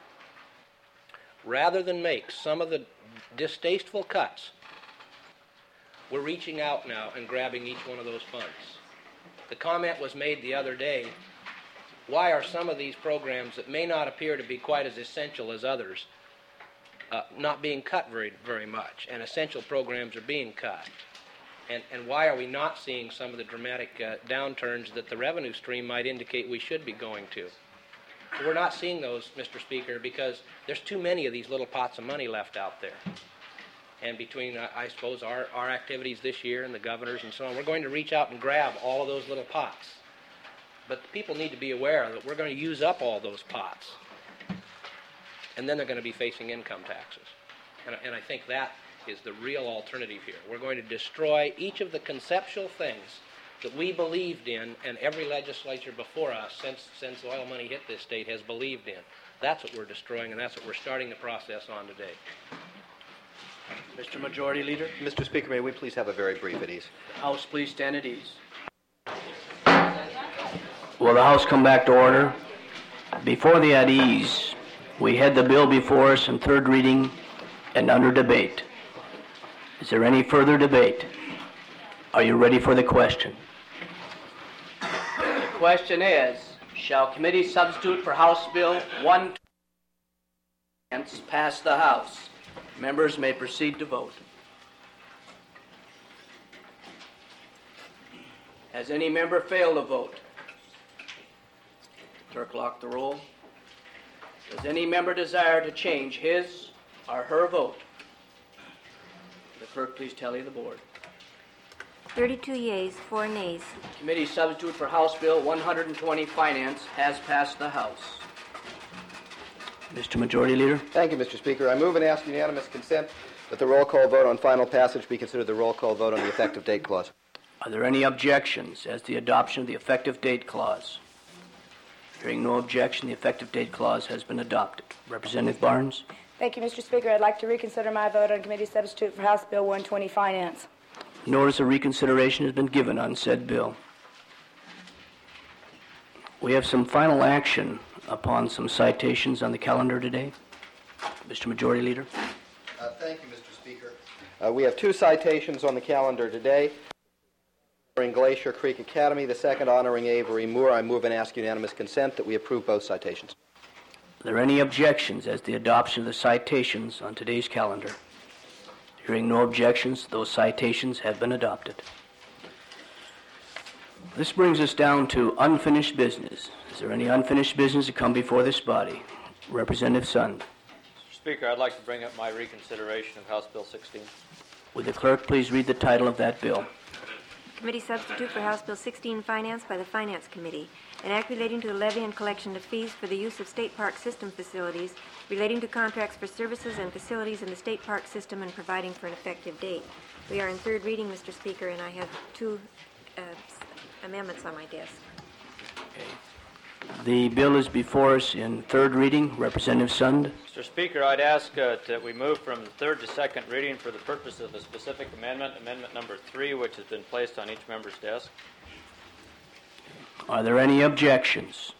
rather than make some of the distasteful cuts, we're reaching out now and grabbing each one of those funds. The comment was made the other day, why are some of these programs that may not appear to be quite as essential as others not being cut very, very much, and essential programs are being cut? And why are we not seeing some of the dramatic downturns that the revenue stream might indicate we should be going to? We're not seeing those, Mr. Speaker, because there's too many of these little pots of money left out there. And between, I suppose, our activities this year and the governor's and so on, we're going to reach out and grab all of those little pots. But people need to be aware that we're going to use up all those pots. And then they're going to be facing income taxes. And I think that is the real alternative here. We're going to destroy each of the conceptual things that we believed in and every legislature before us since oil money hit this state has believed in. That's what we're destroying, and that's what we're starting the process on today. Mr. Majority Leader. Mr. Speaker, may we please have a very brief at ease? The House, please stand at ease. Will the House come back to order? Before the at ease, we had the bill before us in third reading and under debate. Is there any further debate? Are you ready for the question? The question is, shall committee substitute for House Bill 1 pass the House? Members may proceed to vote. Has any member failed to vote? Clerk, lock the roll. Does any member desire to change his or her vote? The clerk, please tally the board. 32 yeas, 4 nays. Committee substitute for House Bill 120 Finance has passed the House. Mr. Majority Leader. Thank you, Mr. Speaker. I move and ask unanimous consent that the roll call vote on final passage be considered the roll call vote on the effective date clause. Are there any objections as to the adoption of the effective date clause? Hearing no objection, the effective date clause has been adopted. Representative Barnes. Thank you, Mr. Speaker. I'd like to reconsider my vote on committee substitute for House Bill 120 Finance. Notice of reconsideration has been given on said bill. We have some final action upon some citations on the calendar today. Mr. Majority Leader. Thank you, Mr. Speaker. We have 2 citations on the calendar today. Honoring Glacier Creek Academy, the second honoring Avery Moore. I move and ask unanimous consent that we approve both citations. Are there any objections as to the adoption of the citations on today's calendar? Hearing no objections, those citations have been adopted. This brings us down to unfinished business. Is there any unfinished business to come before this body? Representative Sund. Mr. Speaker, I'd like to bring up my reconsideration of House Bill 16. Would the clerk please read the title of that bill? Committee substitute for House Bill 16 Finance by the Finance Committee. An act relating to the levy and collection of fees for the use of state park system facilities, relating to contracts for services and facilities in the state park system, and providing for an effective date. We are in third reading, Mr. Speaker, and I have 2 amendments on my desk. The bill is before us in third reading. Representative Sund. Mr. Speaker, I'd ask that we move from the third to second reading for the purpose of a specific amendment, amendment number 3, which has been placed on each member's desk. Are there any objections?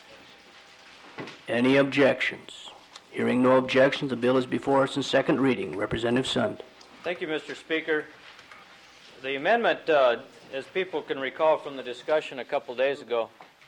Any objections? Hearing no objections, the bill is before us in second reading. Representative Sund. Thank you, Mr. Speaker. The amendment, as people can recall from the discussion a couple days ago,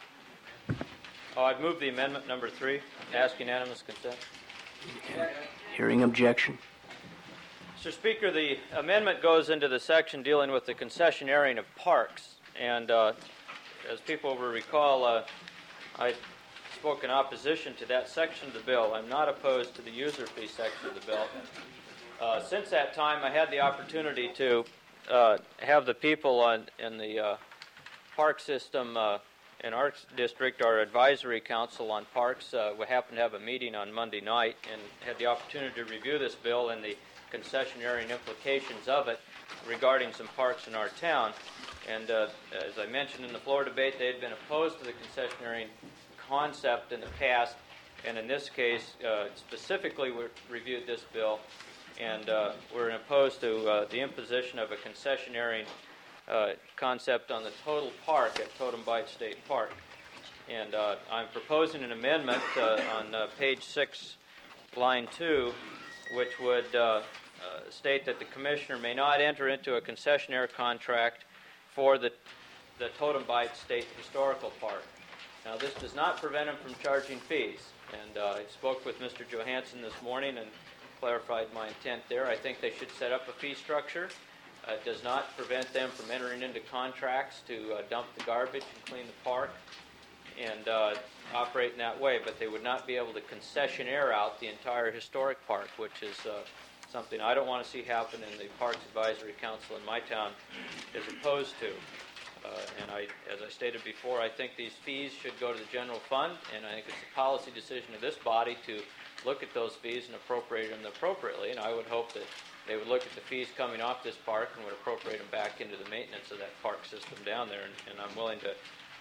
I'd move the amendment number 3. Ask unanimous consent. Hearing objection. Mr. Speaker, the amendment goes into the section dealing with the concessionaire of parks. And as people will recall, I spoke in opposition to that section of the bill. I'm not opposed to the user fee section of the bill. Since that time, I had the opportunity to have the people in the park system in our district, our advisory council on parks, we happened to have a meeting on Monday night and had the opportunity to review this bill and the concessionaire implications of it regarding some parks in our town. And as I mentioned in the floor debate, they had been opposed to the concessionaire concept in the past, and in this case, specifically, we reviewed this bill, and we're opposed to the imposition of a concessionaire concept on the total park at Totem Bight State Park. And I'm proposing an amendment on page 6, line 2, which would state that the commissioner may not enter into a concessionaire contract for the Totem Bight State Historical Park. Now, this does not prevent him from charging fees, and I spoke with Mr. Johansson this morning and clarified my intent there. I think they should set up a fee structure. It does not prevent them from entering into contracts to dump the garbage and clean the park and operate in that way, but they would not be able to concessionaire out the entire historic park, which is something I don't want to see happen, and the Parks Advisory Council in my town is opposed to. And as I stated before, I think these fees should go to the general fund, and I think it's a policy decision of this body to look at those fees and appropriate them appropriately, and I would hope that they would look at the fees coming off this park and would appropriate them back into the maintenance of that park system down there, and I'm willing to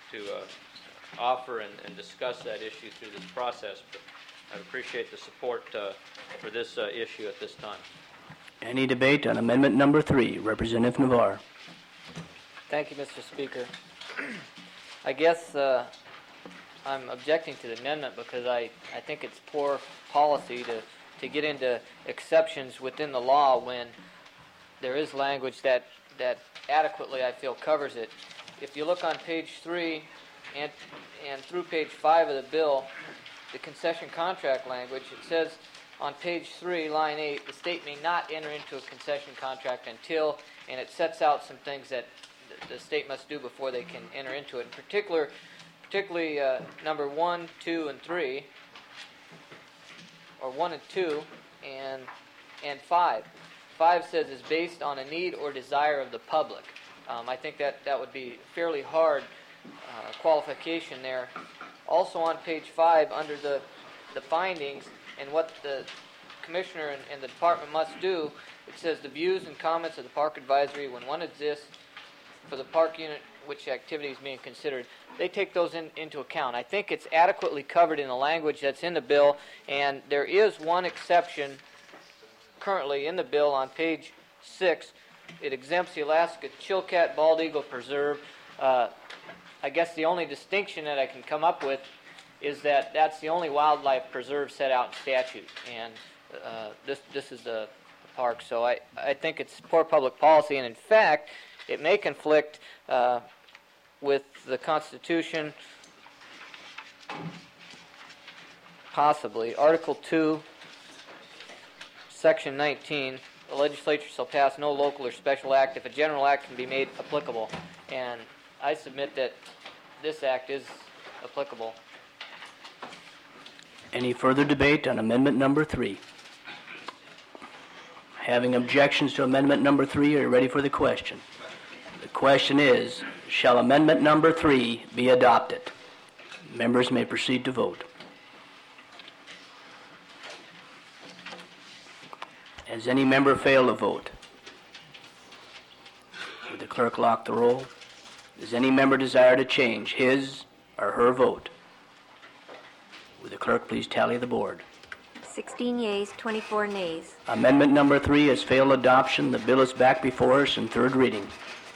offer and discuss that issue through this process, but I appreciate the support for this issue at this time. Any debate on amendment number 3? Representative Navarre. Thank you, Mr. Speaker. I guess I'm objecting to the amendment because I think it's poor policy to get into exceptions within the law when there is language that adequately, I feel, covers it. If you look on page 3 and through page 5 of the bill, the concession contract language, it says on page 3, line 8, the state may not enter into a concession contract until, and it sets out some things that the state must do before they can enter into it. In particularly number 1, 2, and 3, or 1 and 2, and 5. 5 says is based on a need or desire of the public. I think that would be fairly hard qualification there. Also on page 5, under the findings and what the commissioner and the department must do, it says the views and comments of the park advisory, when one exists for the park unit, which activity is being considered, they take those into account. I think it's adequately covered in the language that's in the bill, and there is one exception currently in the bill on page 6. It exempts the Alaska Chilkat Bald Eagle Preserve. I guess the only distinction that I can come up with is that that's the only wildlife preserve set out in statute, and this is the park. So I think it's poor public policy, and in fact, it may conflict with the Constitution, possibly. Article 2, Section 19, the legislature shall pass no local or special act if a general act can be made applicable. And I submit that this act is applicable. Any further debate on amendment number 3? Having objections to amendment number 3, are you ready for the question? The question is, shall amendment number 3 be adopted? Members may proceed to vote. Has any member failed to vote? Would the clerk lock the roll? Does any member desire to change his or her vote? Would the clerk please tally the board? 16 yeas, 24 nays. Amendment number 3 has failed adoption. The bill is back before us in third reading.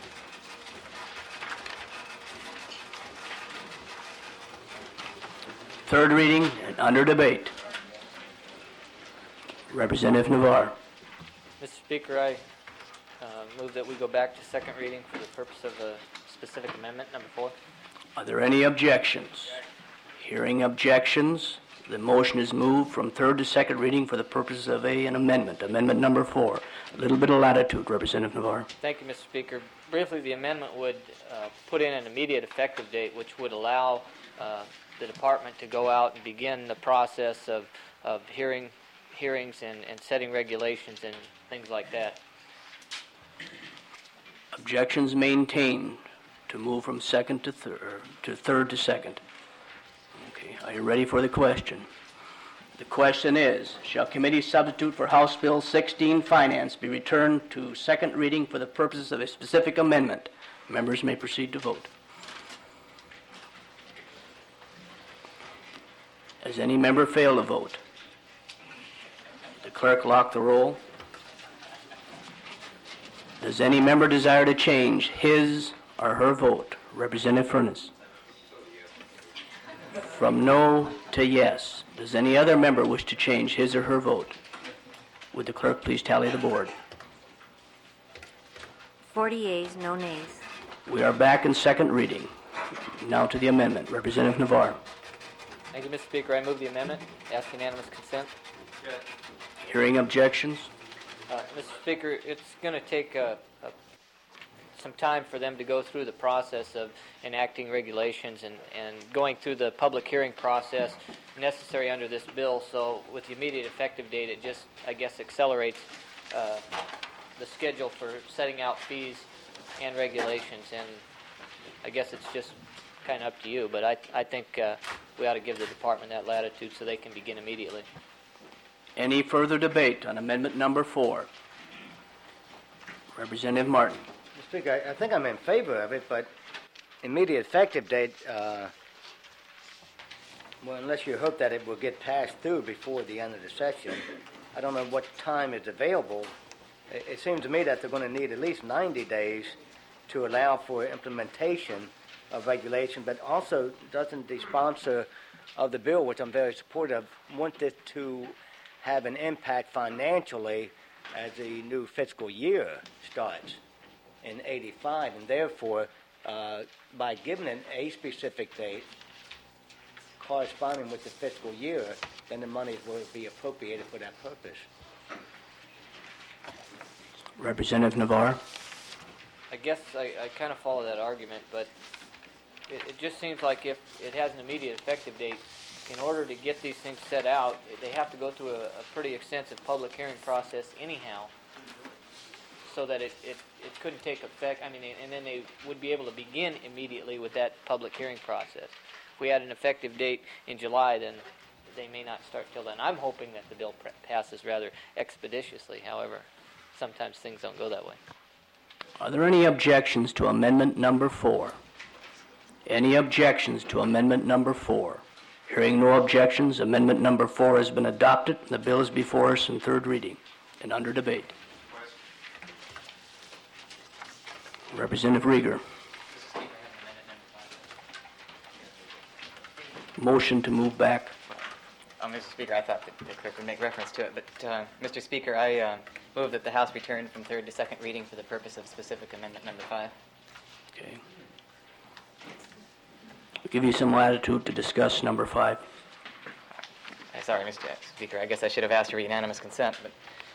Third reading and under debate. Representative Navarre. Mr. Speaker, I move that we go back to second reading for the purpose of a specific amendment, number 4. Are there any objections? Hearing objections, the motion is moved from third to second reading for the purposes of an amendment. Amendment number 4. A little bit of latitude, Representative Navarre. Thank you, Mr. Speaker. Briefly, the amendment would put in an immediate effective date, which would allow the department to go out and begin the process of hearings and setting regulations and things like that. Objections maintained to move from second to third to second. Okay, are you ready for the question? The question is, shall committee substitute for House Bill 16 Finance be returned to second reading for the purposes of a specific amendment? Members may proceed to vote. Has any member failed to vote? The clerk lock the roll. Does any member desire to change his or her vote? Representative Furness. From no to yes. Does any other member wish to change his or her vote? Would the clerk please tally the board? 40 yeas, no nays. We are back in second reading. Now to the amendment. Representative Navarre. Thank you, Mr. Speaker. I move the amendment. Ask unanimous consent. Hearing objections? Mr. Speaker, it's going to take some time for them to go through the process of enacting regulations and going through the public hearing process necessary under this bill. So with the immediate effective date, it just, I guess, accelerates the schedule for setting out fees and regulations. And I guess it's just kind of up to you, but I think we ought to give the department that latitude so they can begin immediately. Any further debate on amendment number 4? Representative Martin. Mr. Speaker, I think I'm in favor of it, but immediate effective date, well, unless you hope that it will get passed through before the end of the session, I don't know what time is available. It seems to me that they're going to need at least 90 days to allow for implementation of regulation, but also doesn't the sponsor of the bill, which I'm very supportive of, want it to have an impact financially as the new fiscal year starts in 85, and therefore, by giving it a specific date corresponding with the fiscal year, then the money will be appropriated for that purpose. Representative Navarre. I guess I kind of follow that argument, but it just seems like if it has an immediate effective date, in order to get these things set out, they have to go through a pretty extensive public hearing process anyhow. so that it couldn't take effect. I mean, and then they would be able to begin immediately with that public hearing process. If we had an effective date in July, then they may not start till then. I'm hoping that the bill passes rather expeditiously. However, sometimes things don't go that way. Are there any objections to amendment number 4? Any objections to amendment number 4? Hearing no objections, amendment number 4 has been adopted, and the bill is before us in third reading and under debate. Representative Rieger. Motion to move back. Mr. Speaker, I thought that the clerk would make reference to it, but Mr. Speaker, I move that the House return from third to second reading for the purpose of specific amendment number 5. Okay. I'll give you some latitude to discuss number 5. Sorry, Mr. Speaker, I guess I should have asked for unanimous consent, but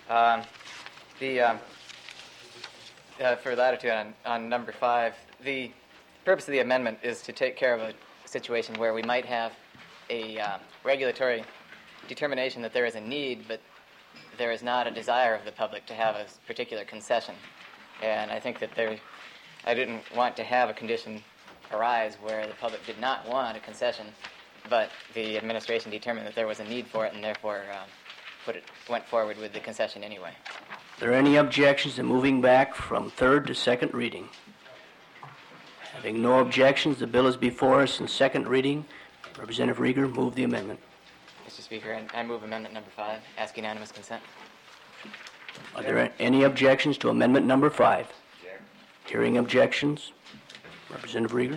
for latitude on number 5, the purpose of the amendment is to take care of a situation where we might have a regulatory determination that there is a need, but there is not a desire of the public to have a particular concession. And I think that I didn't want to have a condition arise where the public did not want a concession, but the administration determined that there was a need for it and therefore went forward with the concession anyway. Are there any objections to moving back from third to second reading? Having no objections, the bill is before us in second reading. Representative Rieger, move the amendment. Mr. Speaker, I move amendment number 5. Ask unanimous consent. Are there any objections to amendment number 5? Hearing objections. Representative Rieger.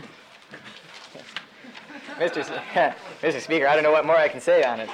Mr. Speaker, I don't know what more I can say on it.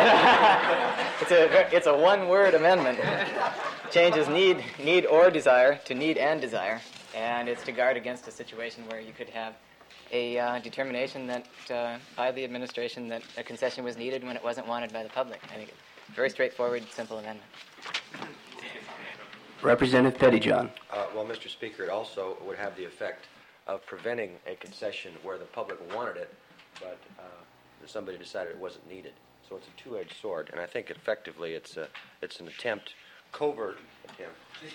It's a one-word amendment. Changes need or desire to need and desire, and it's to guard against a situation where you could have a determination that by the administration that a concession was needed when it wasn't wanted by the public. I think it's a very straightforward, simple amendment. Representative Pettyjohn. Well, Mr. Speaker, it also would have the effect of preventing a concession where the public wanted it, but somebody decided it wasn't needed. So it's a two-edged sword, and I think effectively it's an attempt, covert attempt,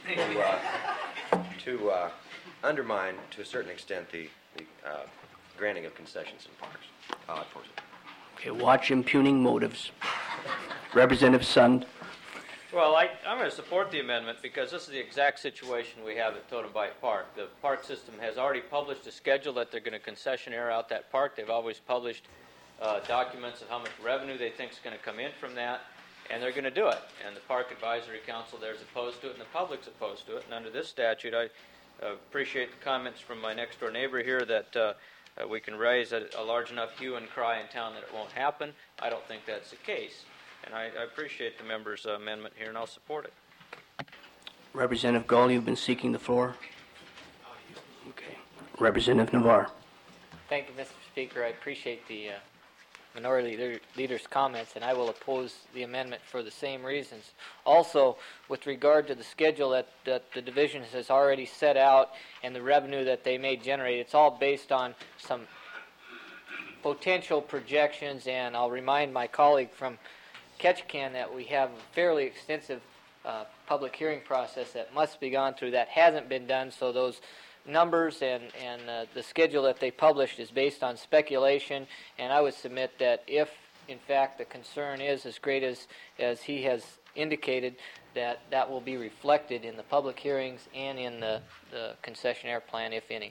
to undermine to a certain extent the granting of concessions in parks. Okay, watch impugning motives. Representative Sund. Well, I'm going to support the amendment because this is the exact situation we have at Totem Bite Park. The park system has already published a schedule that they're going to concessionaire out that park. They've always published documents of how much revenue they think is going to come in from that, and they're going to do it. And the Park Advisory Council there is opposed to it, and the public's opposed to it. And under this statute, I appreciate the comments from my next-door neighbor here that we can raise a large enough hue and cry in town that it won't happen. I don't think that's the case. And I appreciate the member's amendment here, and I'll support it. Representative Gall, you've been seeking the floor. Okay. Representative Navarre. Thank you, Mr. Speaker. I appreciate the minority leader's comments, and I will oppose the amendment for the same reasons. Also, with regard to the schedule that the division has already set out and the revenue that they may generate, it's all based on some potential projections, and I'll remind my colleague from Ketchikan that we have a fairly extensive public hearing process that must be gone through. That hasn't been done, so those numbers and the schedule that they published is based on speculation, and I would submit that if, in fact, the concern is as great as he has indicated, that will be reflected in the public hearings and in the concessionaire plan, if any.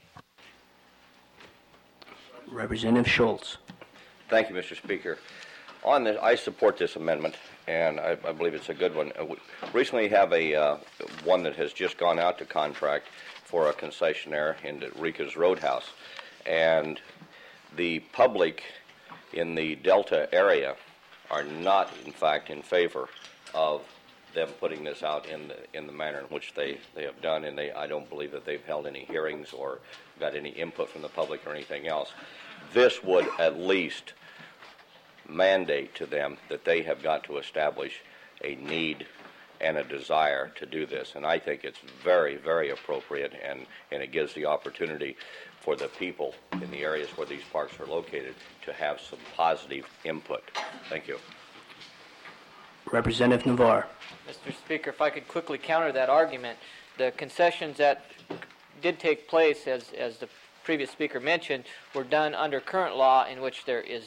Representative Schultz. Thank you, Mr. Speaker. On this, I support this amendment, and I believe it's a good one. We recently have one that has just gone out to contract for a concessionaire in Rica's Roadhouse, and the public in the Delta area are not, in fact, in favor of them putting this out in the manner in which they have done, and I don't believe that they've held any hearings or got any input from the public or anything else. This would at least mandate to them that they have got to establish a need and a desire to do this. And I think it's very, very appropriate, and it gives the opportunity for the people in the areas where these parks are located to have some positive input. Thank you. Representative Navarre. Mr. Speaker, if I could quickly counter that argument, the concessions that did take place, as the previous speaker mentioned, were done under current law, in which there is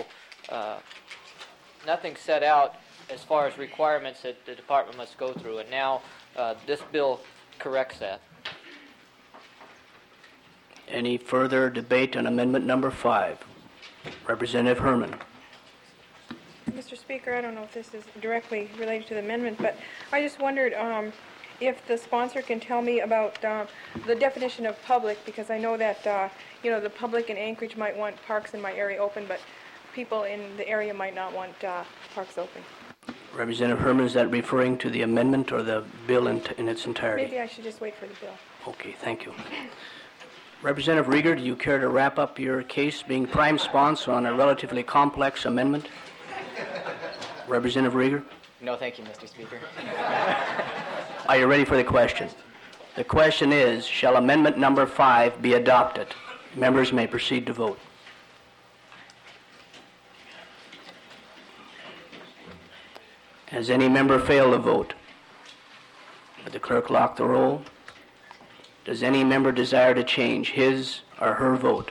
nothing set out as far as requirements that the department must go through. And now this bill corrects that. Any further debate on amendment number 5? Representative Herman. Mr. Speaker, I don't know if this is directly related to the amendment, but I just wondered if the sponsor can tell me about the definition of public, because I know that the public in Anchorage might want parks in my area open, but people in the area might not want parks open. Representative Herman, is that referring to the amendment or the bill in its entirety? Maybe I should just wait for the bill. Okay, thank you. Representative Rieger, do you care to wrap up your case being prime sponsor on a relatively complex amendment? Representative Rieger? No, thank you, Mr. Speaker. Are you ready for the question? The question is, shall amendment number 5 be adopted? Members may proceed to vote. Has any member failed to vote? Would the clerk lock the roll? Does any member desire to change his or her vote?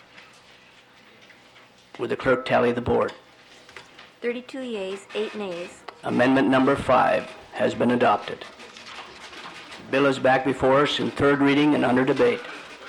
Would the clerk tally the board? 32 yeas, 8 nays. Amendment number 5 has been adopted. The bill is back before us in third reading and under debate.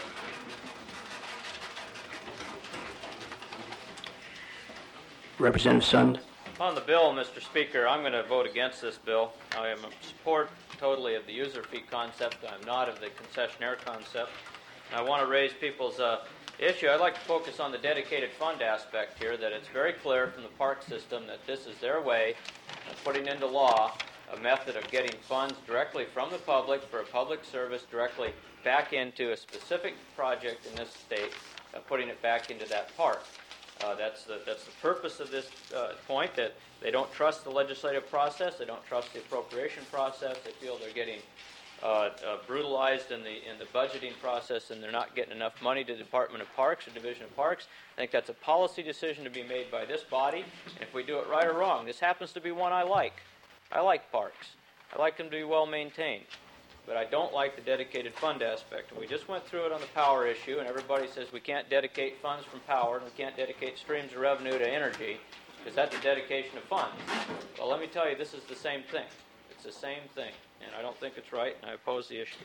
Representative Sund. On the bill, Mr. Speaker, I'm going to vote against this bill. I am in support totally of the user fee concept. I'm not of the concessionaire concept. And I want to raise people's issue. I'd like to focus on the dedicated fund aspect here, that it's very clear from the park system that this is their way of putting into law a method of getting funds directly from the public for a public service directly back into a specific project in this state, putting it back into that park. That's the purpose of this point, that they don't trust the legislative process, they don't trust the appropriation process, they feel they're getting brutalized in the budgeting process, and they're not getting enough money to the Department of Parks or Division of Parks. I think that's a policy decision to be made by this body, and if we do it right or wrong, this happens to be one I like. I like parks. I like them to be well maintained. But I don't like the dedicated fund aspect. And we just went through it on the power issue, and everybody says we can't dedicate funds from power, and we can't dedicate streams of revenue to energy, because that's a dedication of funds. Well, let me tell you, this is the same thing. It's the same thing, and I don't think it's right, and I oppose the issue.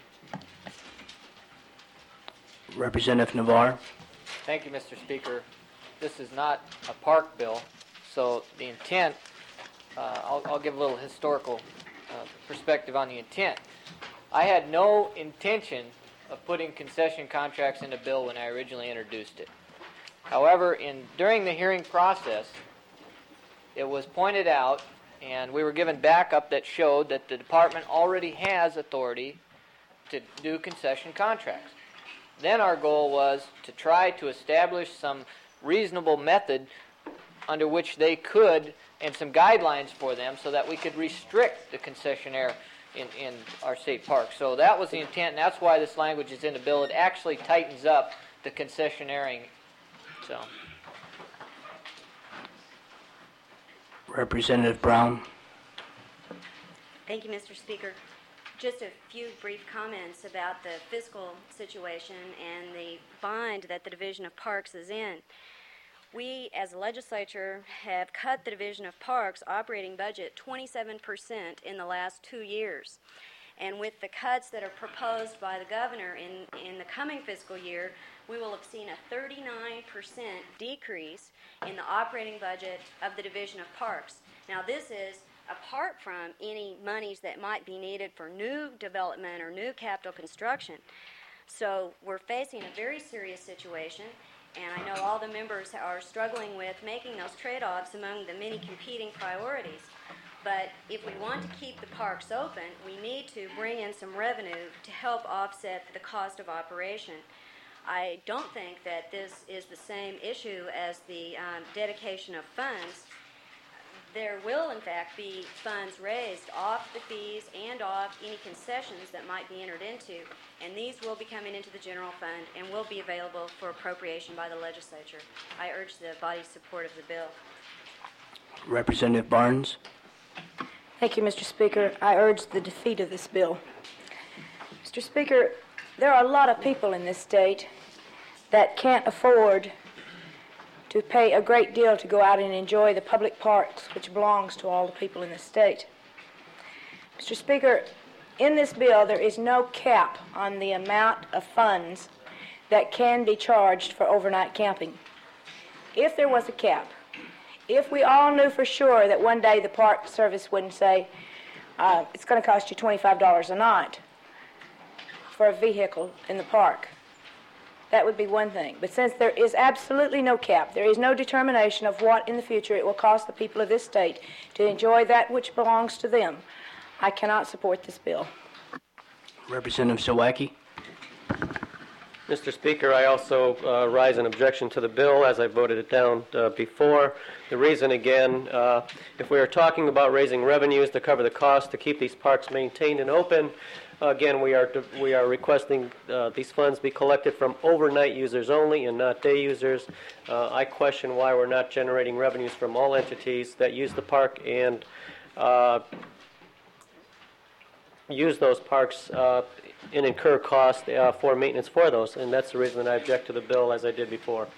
Representative Navarre. Thank you, Mr. Speaker. This is not a park bill, so the intent, I'll give a little historical perspective on the intent. I had no intention of putting concession contracts in a bill when I originally introduced it. However, during the hearing process, it was pointed out, and we were given backup that showed that the department already has authority to do concession contracts. Then our goal was to try to establish some reasonable method under which they could, and some guidelines for them, so that we could restrict the concessionaire in our state parks. So that was the intent, and that's why this language is in the bill. It actually tightens up the concessionairing. So, Representative Brown. Thank you, Mr. Speaker. Just a few brief comments about the fiscal situation and the bind that the Division of Parks is in. We, as a legislature, have cut the Division of Parks operating budget 27% in the last 2 years. And with the cuts that are proposed by the governor in the coming fiscal year, we will have seen a 39% decrease in the operating budget of the Division of Parks. Now, this is apart from any monies that might be needed for new development or new capital construction. So we're facing a very serious situation. And I know all the members are struggling with making those trade-offs among the many competing priorities. But if we want to keep the parks open, we need to bring in some revenue to help offset the cost of operation. I don't think that this is the same issue as the dedication of funds. There will, in fact, be funds raised off the fees and off any concessions that might be entered into, and these will be coming into the general fund and will be available for appropriation by the legislature. I urge the body's support of the bill. Representative Barnes. Thank you, Mr. Speaker. I urge the defeat of this bill. Mr. Speaker, there are a lot of people in this state that can't afford to pay a great deal to go out and enjoy the public parks, which belongs to all the people in this state. Mr. Speaker, in this bill there is no cap on the amount of funds that can be charged for overnight camping. If there was a cap, if we all knew for sure that one day the Park Service wouldn't say, it's going to cost you $25 a night for a vehicle in the park, that would be one thing. But since there is absolutely no cap, there is no determination of what in the future it will cost the people of this state to enjoy that which belongs to them, I cannot support this bill. Representative Sawacki. Mr. Speaker, I also rise in objection to the bill as I voted it down before. The reason, again, if we are talking about raising revenues to cover the cost to keep these parks maintained and open, again, we are requesting these funds be collected from overnight users only and not day users. I question why we're not generating revenues from all entities that use the park and use those parks and incur costs for maintenance for those, and that's the reason that I object to the bill as I did before.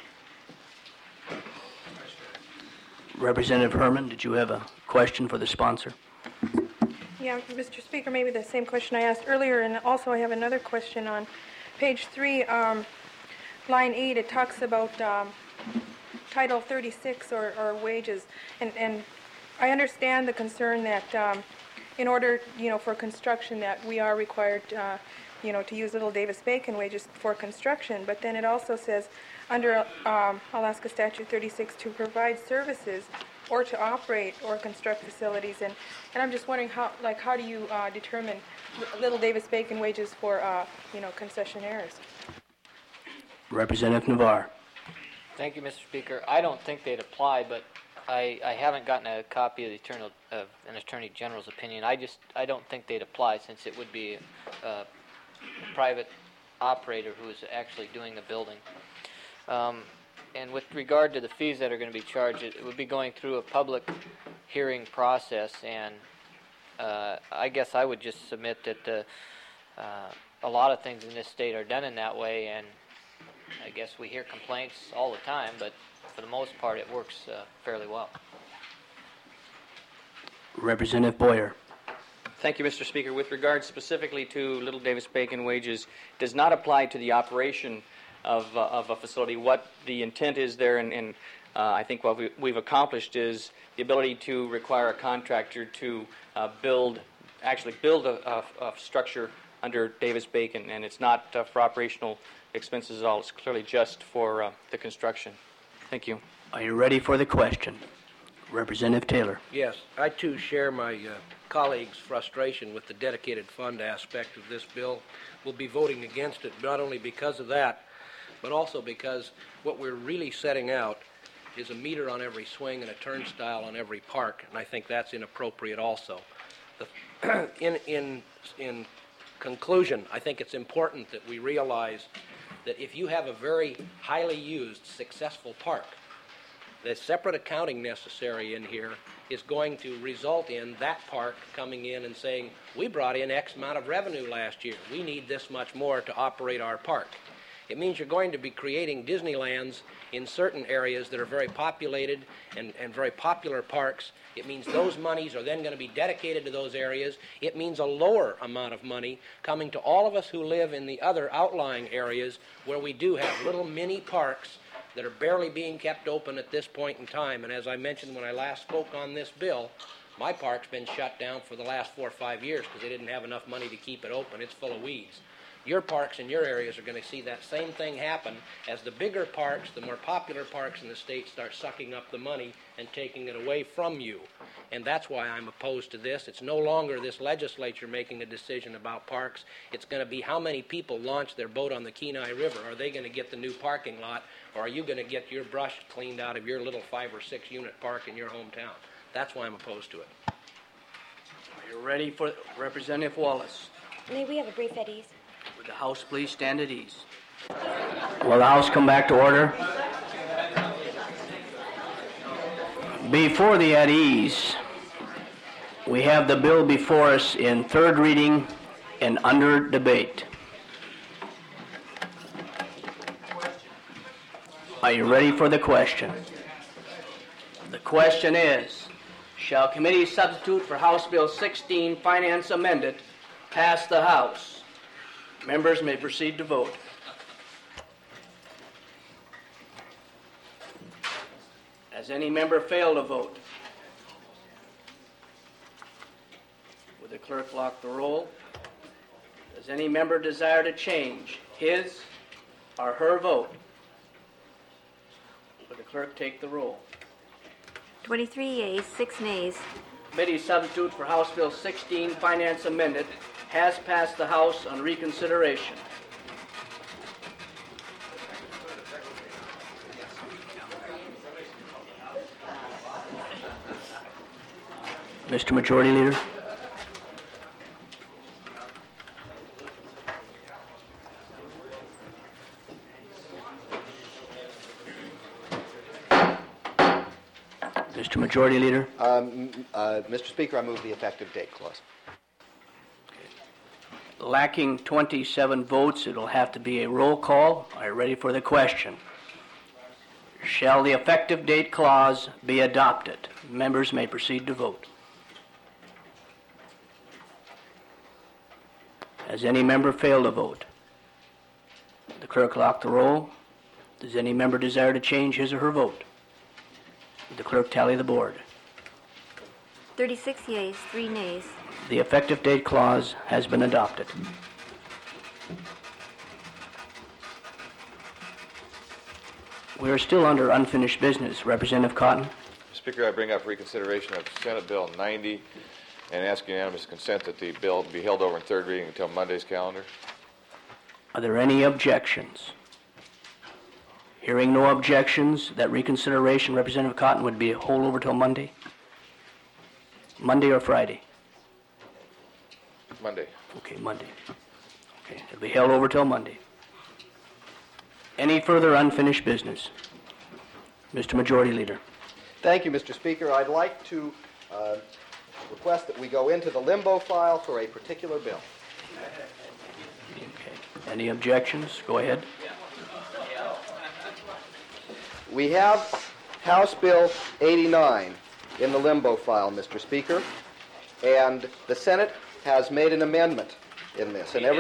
Representative Herman, did you have a question for the sponsor? Yeah, Mr. Speaker, maybe the same question I asked earlier, and also I have another question on page 3, line 8. It talks about Title 36 or wages, and I understand the concern that in order, for construction, that we are required, to use Little Davis-Bacon wages for construction. But then it also says, under Alaska Statute 36, to provide services or to operate or construct facilities. And I'm just wondering how do you determine Little Davis-Bacon wages for, concessionaires? Representative Navarre. Thank you, Mr. Speaker. I don't think they'd apply, but I haven't gotten a copy of an Attorney General's opinion. I don't think they'd apply, since it would be a private operator who is actually doing the building. And with regard to the fees that are going to be charged, it would be going through a public hearing process, and I guess I would just submit that a lot of things in this state are done in that way, and I guess we hear complaints all the time, but for the most part it works fairly well. Representative Boyer. Thank you, Mr. Speaker. With regard specifically to Little Davis-Bacon wages, does not apply to the operation of a facility. What the intent is there, and I think what we've accomplished is the ability to require a contractor to build a structure under Davis-Bacon, and it's not for operational expenses at all. It's clearly just for the construction. Thank you. Are you ready for the question? Representative Taylor. Yes, I too share my colleagues' frustration with the dedicated fund aspect of this bill. We'll be voting against it not only because of that, but also because what we're really setting out is a meter on every swing and a turnstile on every park, and I think that's inappropriate also. In conclusion, I think it's important that we realize that if you have a very highly used, successful park, the separate accounting necessary in here is going to result in that park coming in and saying, we brought in X amount of revenue last year. We need this much more to operate our park. It means you're going to be creating Disneylands in certain areas that are very populated and very popular parks. It means those monies are then going to be dedicated to those areas. It means a lower amount of money coming to all of us who live in the other outlying areas where we do have little mini parks that are barely being kept open at this point in time. And as I mentioned when I last spoke on this bill, my park's been shut down for the last 4 or 5 years because they didn't have enough money to keep it open. It's full of weeds. Your parks in your areas are going to see that same thing happen as the bigger parks, the more popular parks in the state start sucking up the money and taking it away from you. And that's why I'm opposed to this. It's no longer this legislature making a decision about parks. It's going to be how many people launch their boat on the Kenai River. Are they going to get the new parking lot, or are you going to get your brush cleaned out of your little 5 or 6 unit park in your hometown? That's why I'm opposed to it. Are you ready for Representative Wallace? May we have a brief at ease? Would the House please stand at ease? Will the House come back to order? Before the at ease, we have the bill before us in third reading and under debate. Are you ready for the question? The question is, shall committee substitute for House Bill 16, Finance Amended, pass the House? Members may proceed to vote. Has any member failed to vote? Would the clerk lock the roll? Does any member desire to change his or her vote? Would the clerk take the roll? 23 yeas, 6 nays. Committee substitute for House Bill 16, Finance Amended, has passed the House on reconsideration. Mr. Majority Leader. Mr. Majority Leader. Mr. Speaker, I move the effective date clause. Lacking 27 votes, it'll have to be a roll call. Are you ready for the question? Shall the effective date clause be adopted? Members may proceed to vote. Has any member failed to vote? The clerk lock the roll. Does any member desire to change his or her vote? Would the clerk tally the board? 36 yeas, 3 nays. The effective date clause has been adopted. We are still under unfinished business. Representative Cotton. Speaker, I bring up reconsideration of Senate Bill 90 and ask unanimous consent that the bill be held over in third reading until Monday's calendar. Are there any objections? Hearing no objections, that reconsideration, Representative Cotton, would be hold over till Monday? Monday or Friday? Monday. Okay, Monday. Okay, it'll be held over till Monday. Any further unfinished business? Mr. Majority Leader. Thank you, Mr. Speaker. I'd like to request that we go into the limbo file for a particular bill. Okay. Any objections? Go ahead. We have House Bill 89 in the limbo file, Mr. Speaker, and the Senate has made an amendment in this. And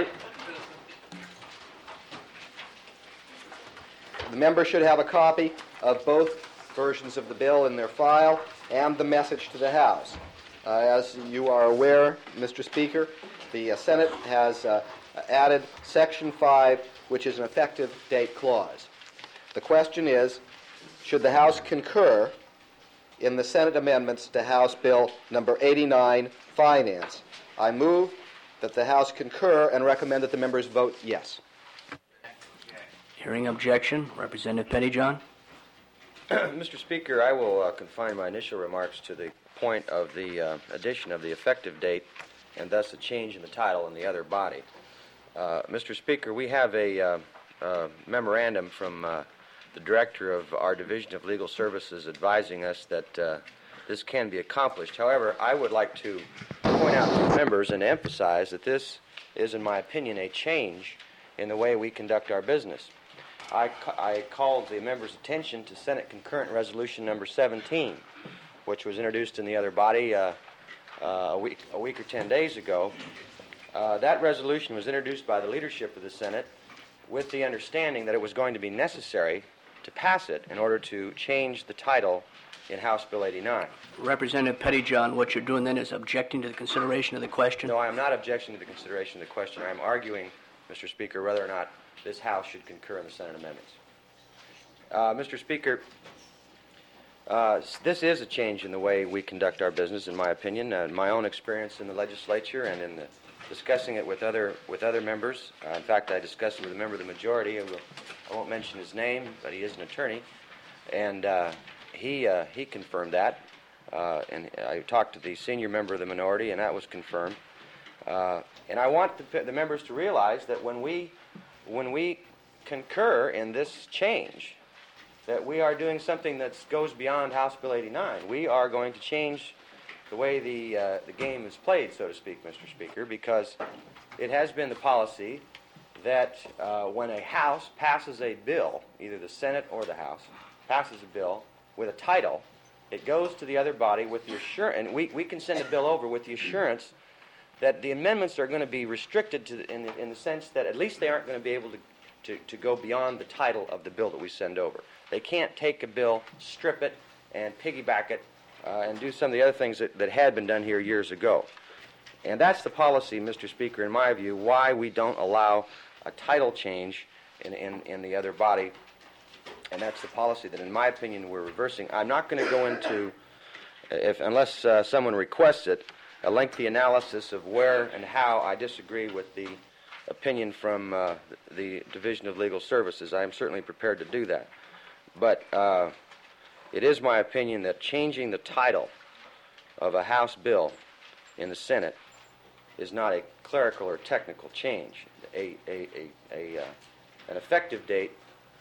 the member should have a copy of both versions of the bill in their file and the message to the House. As you are aware, Mr. Speaker, the Senate has added Section 5, which is an effective date clause. The question is, should the House concur in the Senate amendments to House Bill number 89, Finance? I move that the House concur and recommend that the members vote yes. Hearing objection, Representative Pettyjohn. Mr. Speaker, I will confine my initial remarks to the point of the addition of the effective date and thus a change in the title in the other body. Mr. Speaker, we have a memorandum from the Director of our Division of Legal Services advising us that this can be accomplished. However, I would like to point out to members and emphasize that this is, in my opinion, a change in the way we conduct our business. I called the members' attention to Senate Concurrent Resolution number 17, which was introduced in the other body a week or 10 days ago. That resolution was introduced by the leadership of the Senate with the understanding that it was going to be necessary to pass it in order to change the title in House Bill 89. Representative Pettyjohn, what you're doing then is objecting to the consideration of the question? No, I am not objecting to the consideration of the question. I am arguing, Mr. Speaker, whether or not this House should concur in the Senate amendments. Mr. Speaker, this is a change in the way we conduct our business, in my opinion. My own experience in the legislature and in discussing it with other members. In fact, I discussed it with a member of the majority. I won't mention his name, but he is an attorney, and he confirmed that. And I talked to the senior member of the minority, and that was confirmed. And I want the members to realize that when we concur in this change, that we are doing something that goes beyond House Bill 89. We are going to change the way the game is played, so to speak, Mr. Speaker, because it has been the policy that when a House passes a bill, either the Senate or the House passes a bill with a title, it goes to the other body with the assurance, and we can send a bill over with the assurance that the amendments are going to be restricted to in the sense that at least they aren't going to be able to go beyond the title of the bill that we send over. They can't take a bill, strip it, and piggyback it, and do some of the other things that had been done here years ago. And that's the policy, Mr. Speaker, in my view, why we don't allow a title change in the other body. And that's the policy that, in my opinion, we're reversing. I'm not going to go into, unless someone requests it, a lengthy analysis of where and how I disagree with the opinion from the Division of Legal Services. I am certainly prepared to do that. But it is my opinion that changing the title of a House bill in the Senate is not a clerical or technical change. An effective date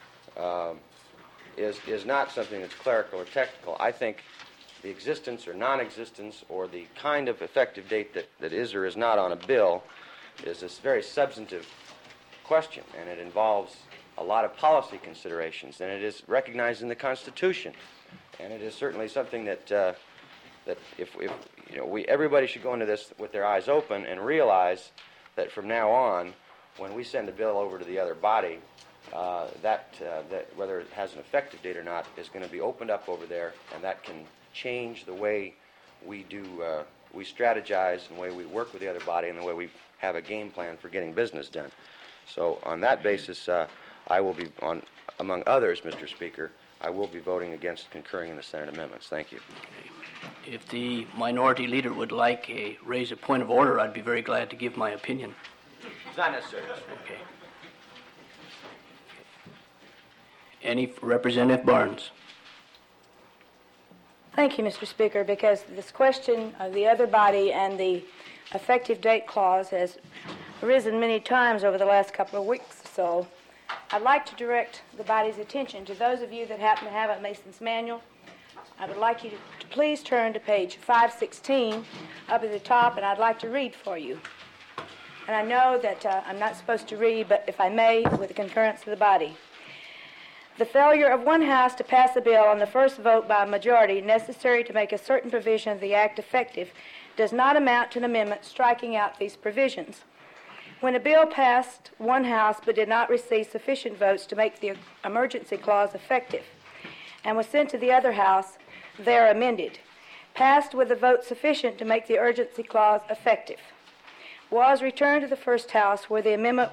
is not something that's clerical or technical. I think the existence or non-existence or the kind of effective date that is or is not on a bill is this very substantive question, and it involves a lot of policy considerations, and it is recognized in the Constitution, and it is certainly something that if everybody should go into this with their eyes open and realize that from now on, when we send a bill over to the other body, that whether it has an effective date or not is going to be opened up over there, and that can change the way we strategize and the way we work with the other body and the way we have a game plan for getting business done. So on that basis, I will be, among others, Mr. Speaker, I will be voting against concurring in the Senate amendments. Thank you. If the minority leader would like raise a point of order, I'd be very glad to give my opinion. It's not necessary. Okay. Any Representative Barnes? Thank you, Mr. Speaker, because this question of the other body and the effective date clause has arisen many times over the last couple of weeks. So I'd like to direct the body's attention to those of you that happen to have a Mason's Manual. I would like you to please turn to page 516 up at the top, and I'd like to read for you. And I know that I'm not supposed to read, but if I may, with the concurrence of the body. The failure of one House to pass a bill on the first vote by a majority necessary to make a certain provision of the Act effective does not amount to an amendment striking out these provisions. When a bill passed one House but did not receive sufficient votes to make the emergency clause effective and was sent to the other House, there amended, passed with a vote sufficient to make the urgency clause effective, was returned to the first House where the amendments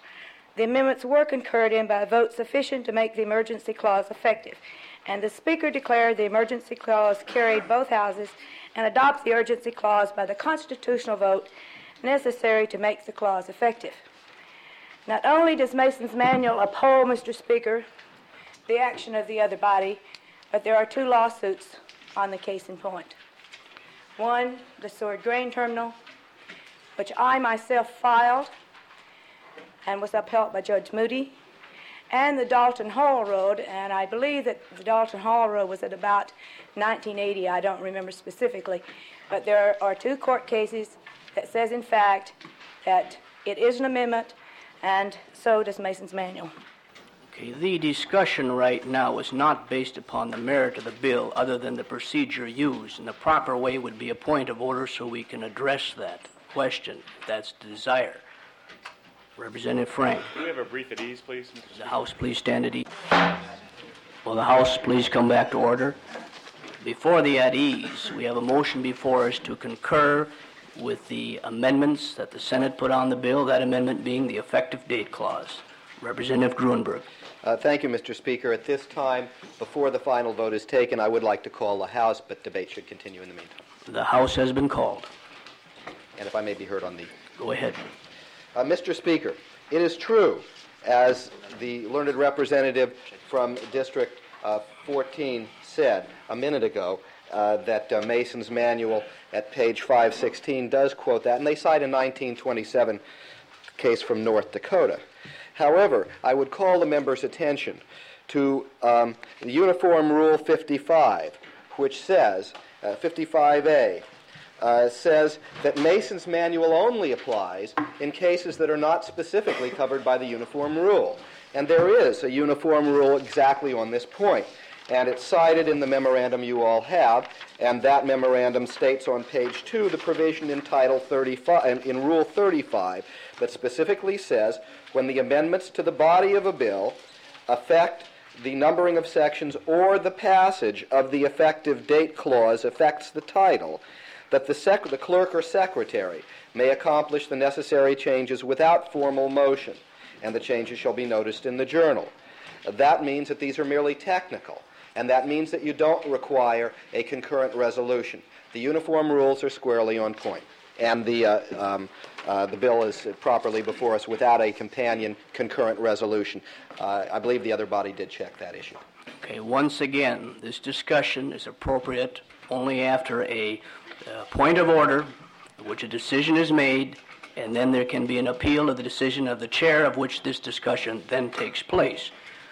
were concurred in by a vote sufficient to make the emergency clause effective, and the Speaker declared the emergency clause carried both houses and adopt the urgency clause by the constitutional vote necessary to make the clause effective. Not only does Mason's Manual uphold, Mr. Speaker, the action of the other body, but there are two lawsuits on the case in point. One, the Seward Grain Terminal, which I myself filed and was upheld by Judge Moody, and the Dalton Hall Road, and I believe that the Dalton Hall Road was at about 1980, I don't remember specifically, but there are two court cases that says, in fact, that it is an amendment, and so does Mason's Manual. Okay, the discussion right now is not based upon the merit of the bill other than the procedure used, and the proper way would be a point of order so we can address that question, if that's the desire. Representative Frank. Can we have a brief at ease, please? The House, please stand at ease. Will the House please come back to order? Before the at ease, we have a motion before us to concur with the amendments that the Senate put on the bill, that amendment being the effective date clause. Representative Gruenberg. Thank you, Mr. Speaker. At this time, before the final vote is taken, I would like to call the House, but debate should continue in the meantime. The House has been called. And if I may be heard on the... Go ahead. Mr. Speaker, it is true, as the learned representative from District 14 said a minute ago, that Mason's Manual at page 516 does quote that, and they cite a 1927 case from North Dakota. However, I would call the members' attention to the Uniform Rule 55, which says, 55A, says that Mason's manual only applies in cases that are not specifically covered by the uniform rule. And there is a uniform rule exactly on this point. And it's cited in the memorandum you all have, and that memorandum states on page 2 the provision in Title 35, in Rule 35, that specifically says when the amendments to the body of a bill affect the numbering of sections or the passage of the effective date clause affects the title, that the clerk or secretary may accomplish the necessary changes without formal motion, and the changes shall be noticed in the journal. That means that these are merely technical, and that means that you don't require a concurrent resolution. The uniform rules are squarely on point, and the bill is properly before us without a companion concurrent resolution. I believe the other body did check that issue. Okay, once again, this discussion is appropriate only after a point of order, in which a decision is made, and then there can be an appeal of the decision of the chair, of which this discussion then takes place.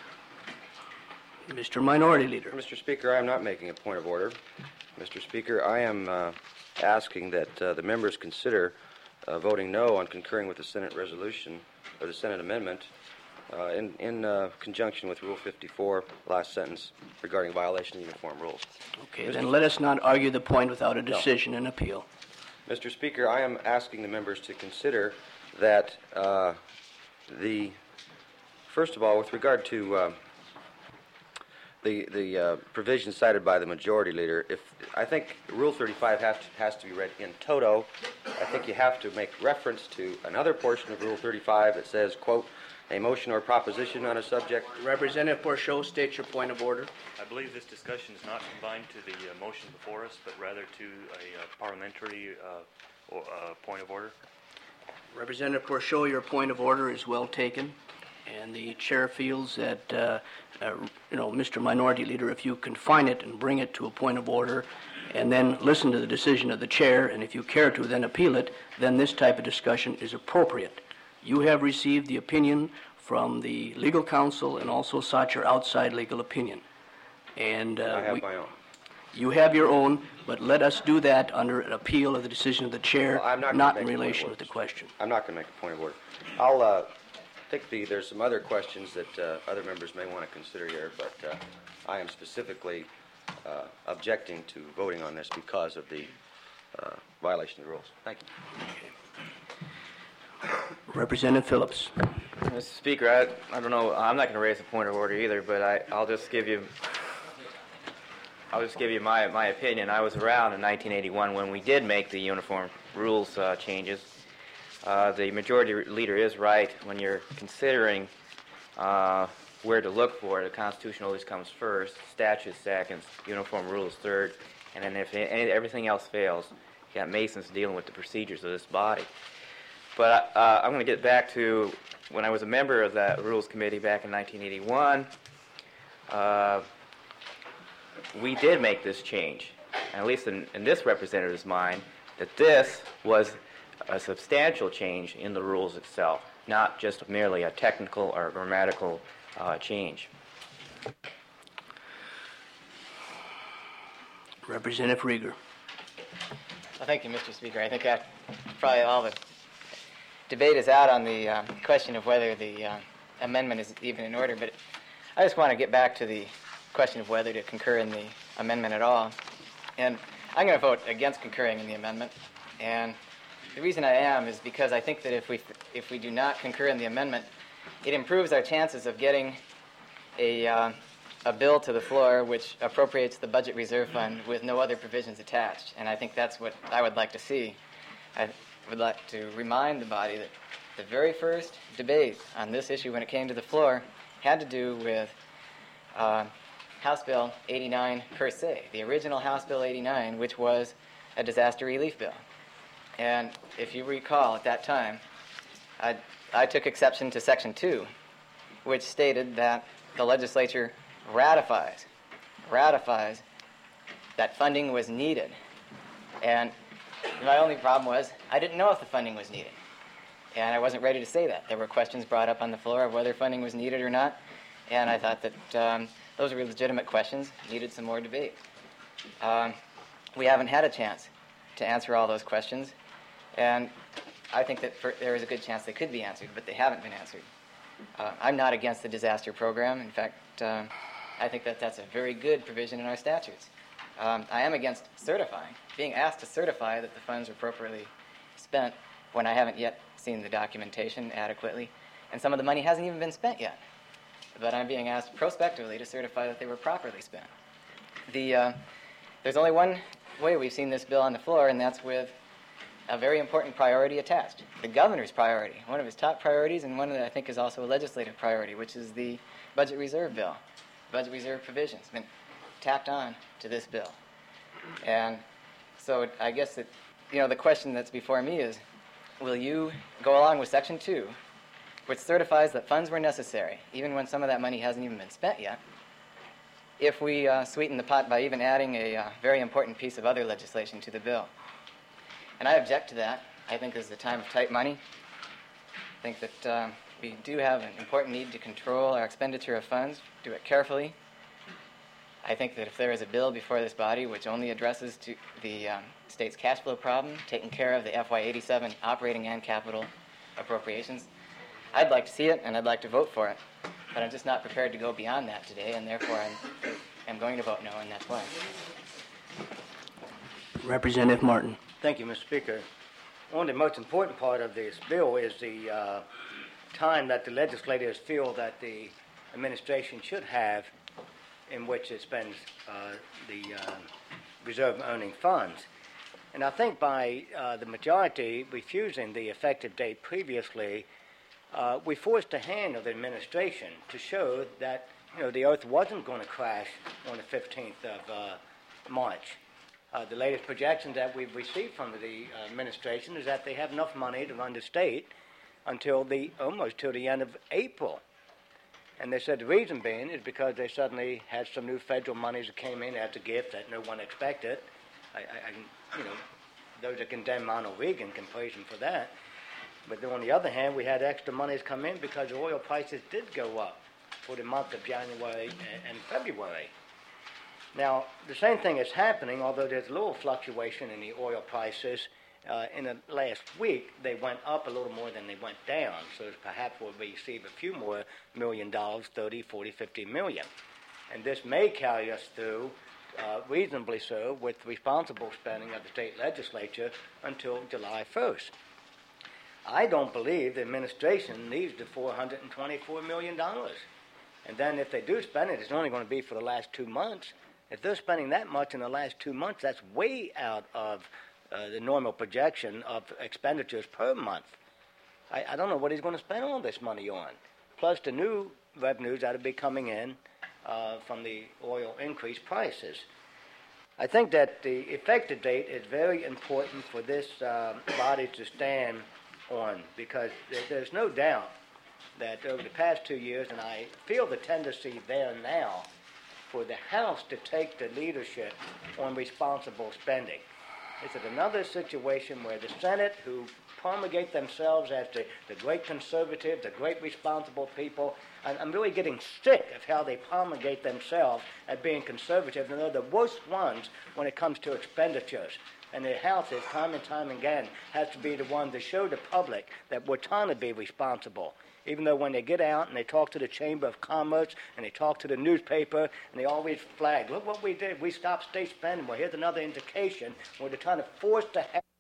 Mr. Minority Leader. Mr. Speaker, I am not making a point of order. Mr. Speaker, I am asking that the members consider voting no on concurring with the Senate resolution, or the Senate amendment, in conjunction with Rule 54, last sentence, regarding violation of uniform rules. Okay, then let us not argue the point without a decision and appeal. Mr. Speaker, I am asking the members to consider that first of all, with regard to the provision cited by the Majority Leader, I think Rule 35 has to be read in toto. I think you have to make reference to another portion of Rule 35 that says, quote, a motion or proposition on a subject. Representative Porchot, state your point of order. I believe this discussion is not confined to the motion before us, but rather to a parliamentary point of order. Representative Porchot, your point of order is well taken, and the chair feels that, Mr. Minority Leader, if you confine it and bring it to a point of order, and then listen to the decision of the chair, and if you care to then appeal it, then this type of discussion is appropriate. You have received the opinion from the legal counsel and also sought your outside legal opinion. And I have my own. You have your own, but let us do that under an appeal of the decision of the chair, not in relation with the question. I'm not going to make a point of order. I'll think there's some other questions that other members may want to consider here, but I am specifically objecting to voting on this because of the violation of the rules. Thank you. Representative Phillips. Mr. Speaker, I don't know. I'm not going to raise a point of order either, but I'll just give you my opinion. I was around in 1981 when we did make the uniform rules changes. The Majority Leader is right when you're considering where to look for it. The Constitution always comes first, statute second, uniform rules third, and then if everything else fails, you got Masons dealing with the procedures of this body. But I'm going to get back to when I was a member of that Rules Committee back in 1981. We did make this change, and at least in this representative's mind, that this was a substantial change in the rules itself, not just merely a technical or grammatical change. Representative Rieger. Well, thank you, Mr. Speaker. I think probably all the debate is out on the question of whether the amendment is even in order, but I just want to get back to the question of whether to concur in the amendment at all. And I'm going to vote against concurring in the amendment, and the reason I am is because I think that if we do not concur in the amendment, it improves our chances of getting a bill to the floor which appropriates the budget reserve fund with no other provisions attached, and I think that's what I would like to see. I would like to remind the body that the very first debate on this issue when it came to the floor had to do with House Bill 89 per se, the original House Bill 89, which was a disaster relief bill. And if you recall, at that time, I took exception to Section 2, which stated that the legislature ratifies that funding was needed. And my only problem was I didn't know if the funding was needed. And I wasn't ready to say that. There were questions brought up on the floor of whether funding was needed or not. And I thought that those were legitimate questions, needed some more debate. We haven't had a chance to to answer all those questions, and I think that there is a good chance they could be answered, but they haven't been answered. I'm not against the disaster program. In fact, I think that that's a very good provision in our statutes. I am against certifying, being asked to certify that the funds are appropriately spent when I haven't yet seen the documentation adequately, and some of the money hasn't even been spent yet. But I'm being asked prospectively to certify that they were properly spent. There's only one way we've seen this bill on the floor, and that's with a very important priority attached. The governor's priority, one of his top priorities, and one that I think is also a legislative priority, which is the budget reserve bill. Budget reserve provisions have been tacked on to this bill. And so I guess that, the question that's before me is, will you go along with Section 2, which certifies that funds were necessary, even when some of that money hasn't even been spent yet, if we sweeten the pot by even adding a very important piece of other legislation to the bill? And I object to that. I think this is a time of tight money. I think that we do have an important need to control our expenditure of funds, do it carefully. I think that if there is a bill before this body which only addresses to the state's cash flow problem, taking care of the FY87 operating and capital appropriations, I'd like to see it and I'd like to vote for it. But I'm just not prepared to go beyond that today, and therefore I'm going to vote no, and that's why. Representative Martin. Thank you, Mr. Speaker. One of the most important part of this bill is the time that the legislators feel that the administration should have in which it spends the reserve earning funds. And I think by the majority refusing the effective date previously, we forced the hand of the administration to show that the earth wasn't going to crash on the 15th of March. The latest projections that we've received from the administration is that they have enough money to run the state until almost till the end of April. And they said the reason being is because they suddenly had some new federal monies that came in as a gift that no one expected. Those that condemn Ronald Reagan can praise him for that. But on the other hand, we had extra monies come in because oil prices did go up for the month of January and February. Now, the same thing is happening, although there's a little fluctuation in the oil prices. In the last week, they went up a little more than they went down, so perhaps we'll receive a few more $1 million, 30, 40, 50 million. And this may carry us through, reasonably so, with responsible spending of the state legislature until July 1st. I don't believe the administration needs the $424 million. And then if they do spend it, it's only going to be for the last 2 months. If they're spending that much in the last 2 months, that's way out of the normal projection of expenditures per month. I don't know what he's going to spend all this money on, plus the new revenues that will be coming in from the oil increased prices. I think that the effective date is very important for this body to stand on, because there's no doubt that over the past 2 years, and I feel the tendency there now, for the House to take the leadership on responsible spending. This is another situation where the Senate, who promulgate themselves as the great conservative, the great responsible people, I'm really getting sick of how they promulgate themselves as being conservative, and they're the worst ones when it comes to expenditures. And the House, time and time again, has to be the one to show the public that we're trying to be responsible. Even though when they get out and they talk to the Chamber of Commerce and they talk to the newspaper and they always flag, look what we did, we stopped state spending. Well, here's another indication where they're trying to force the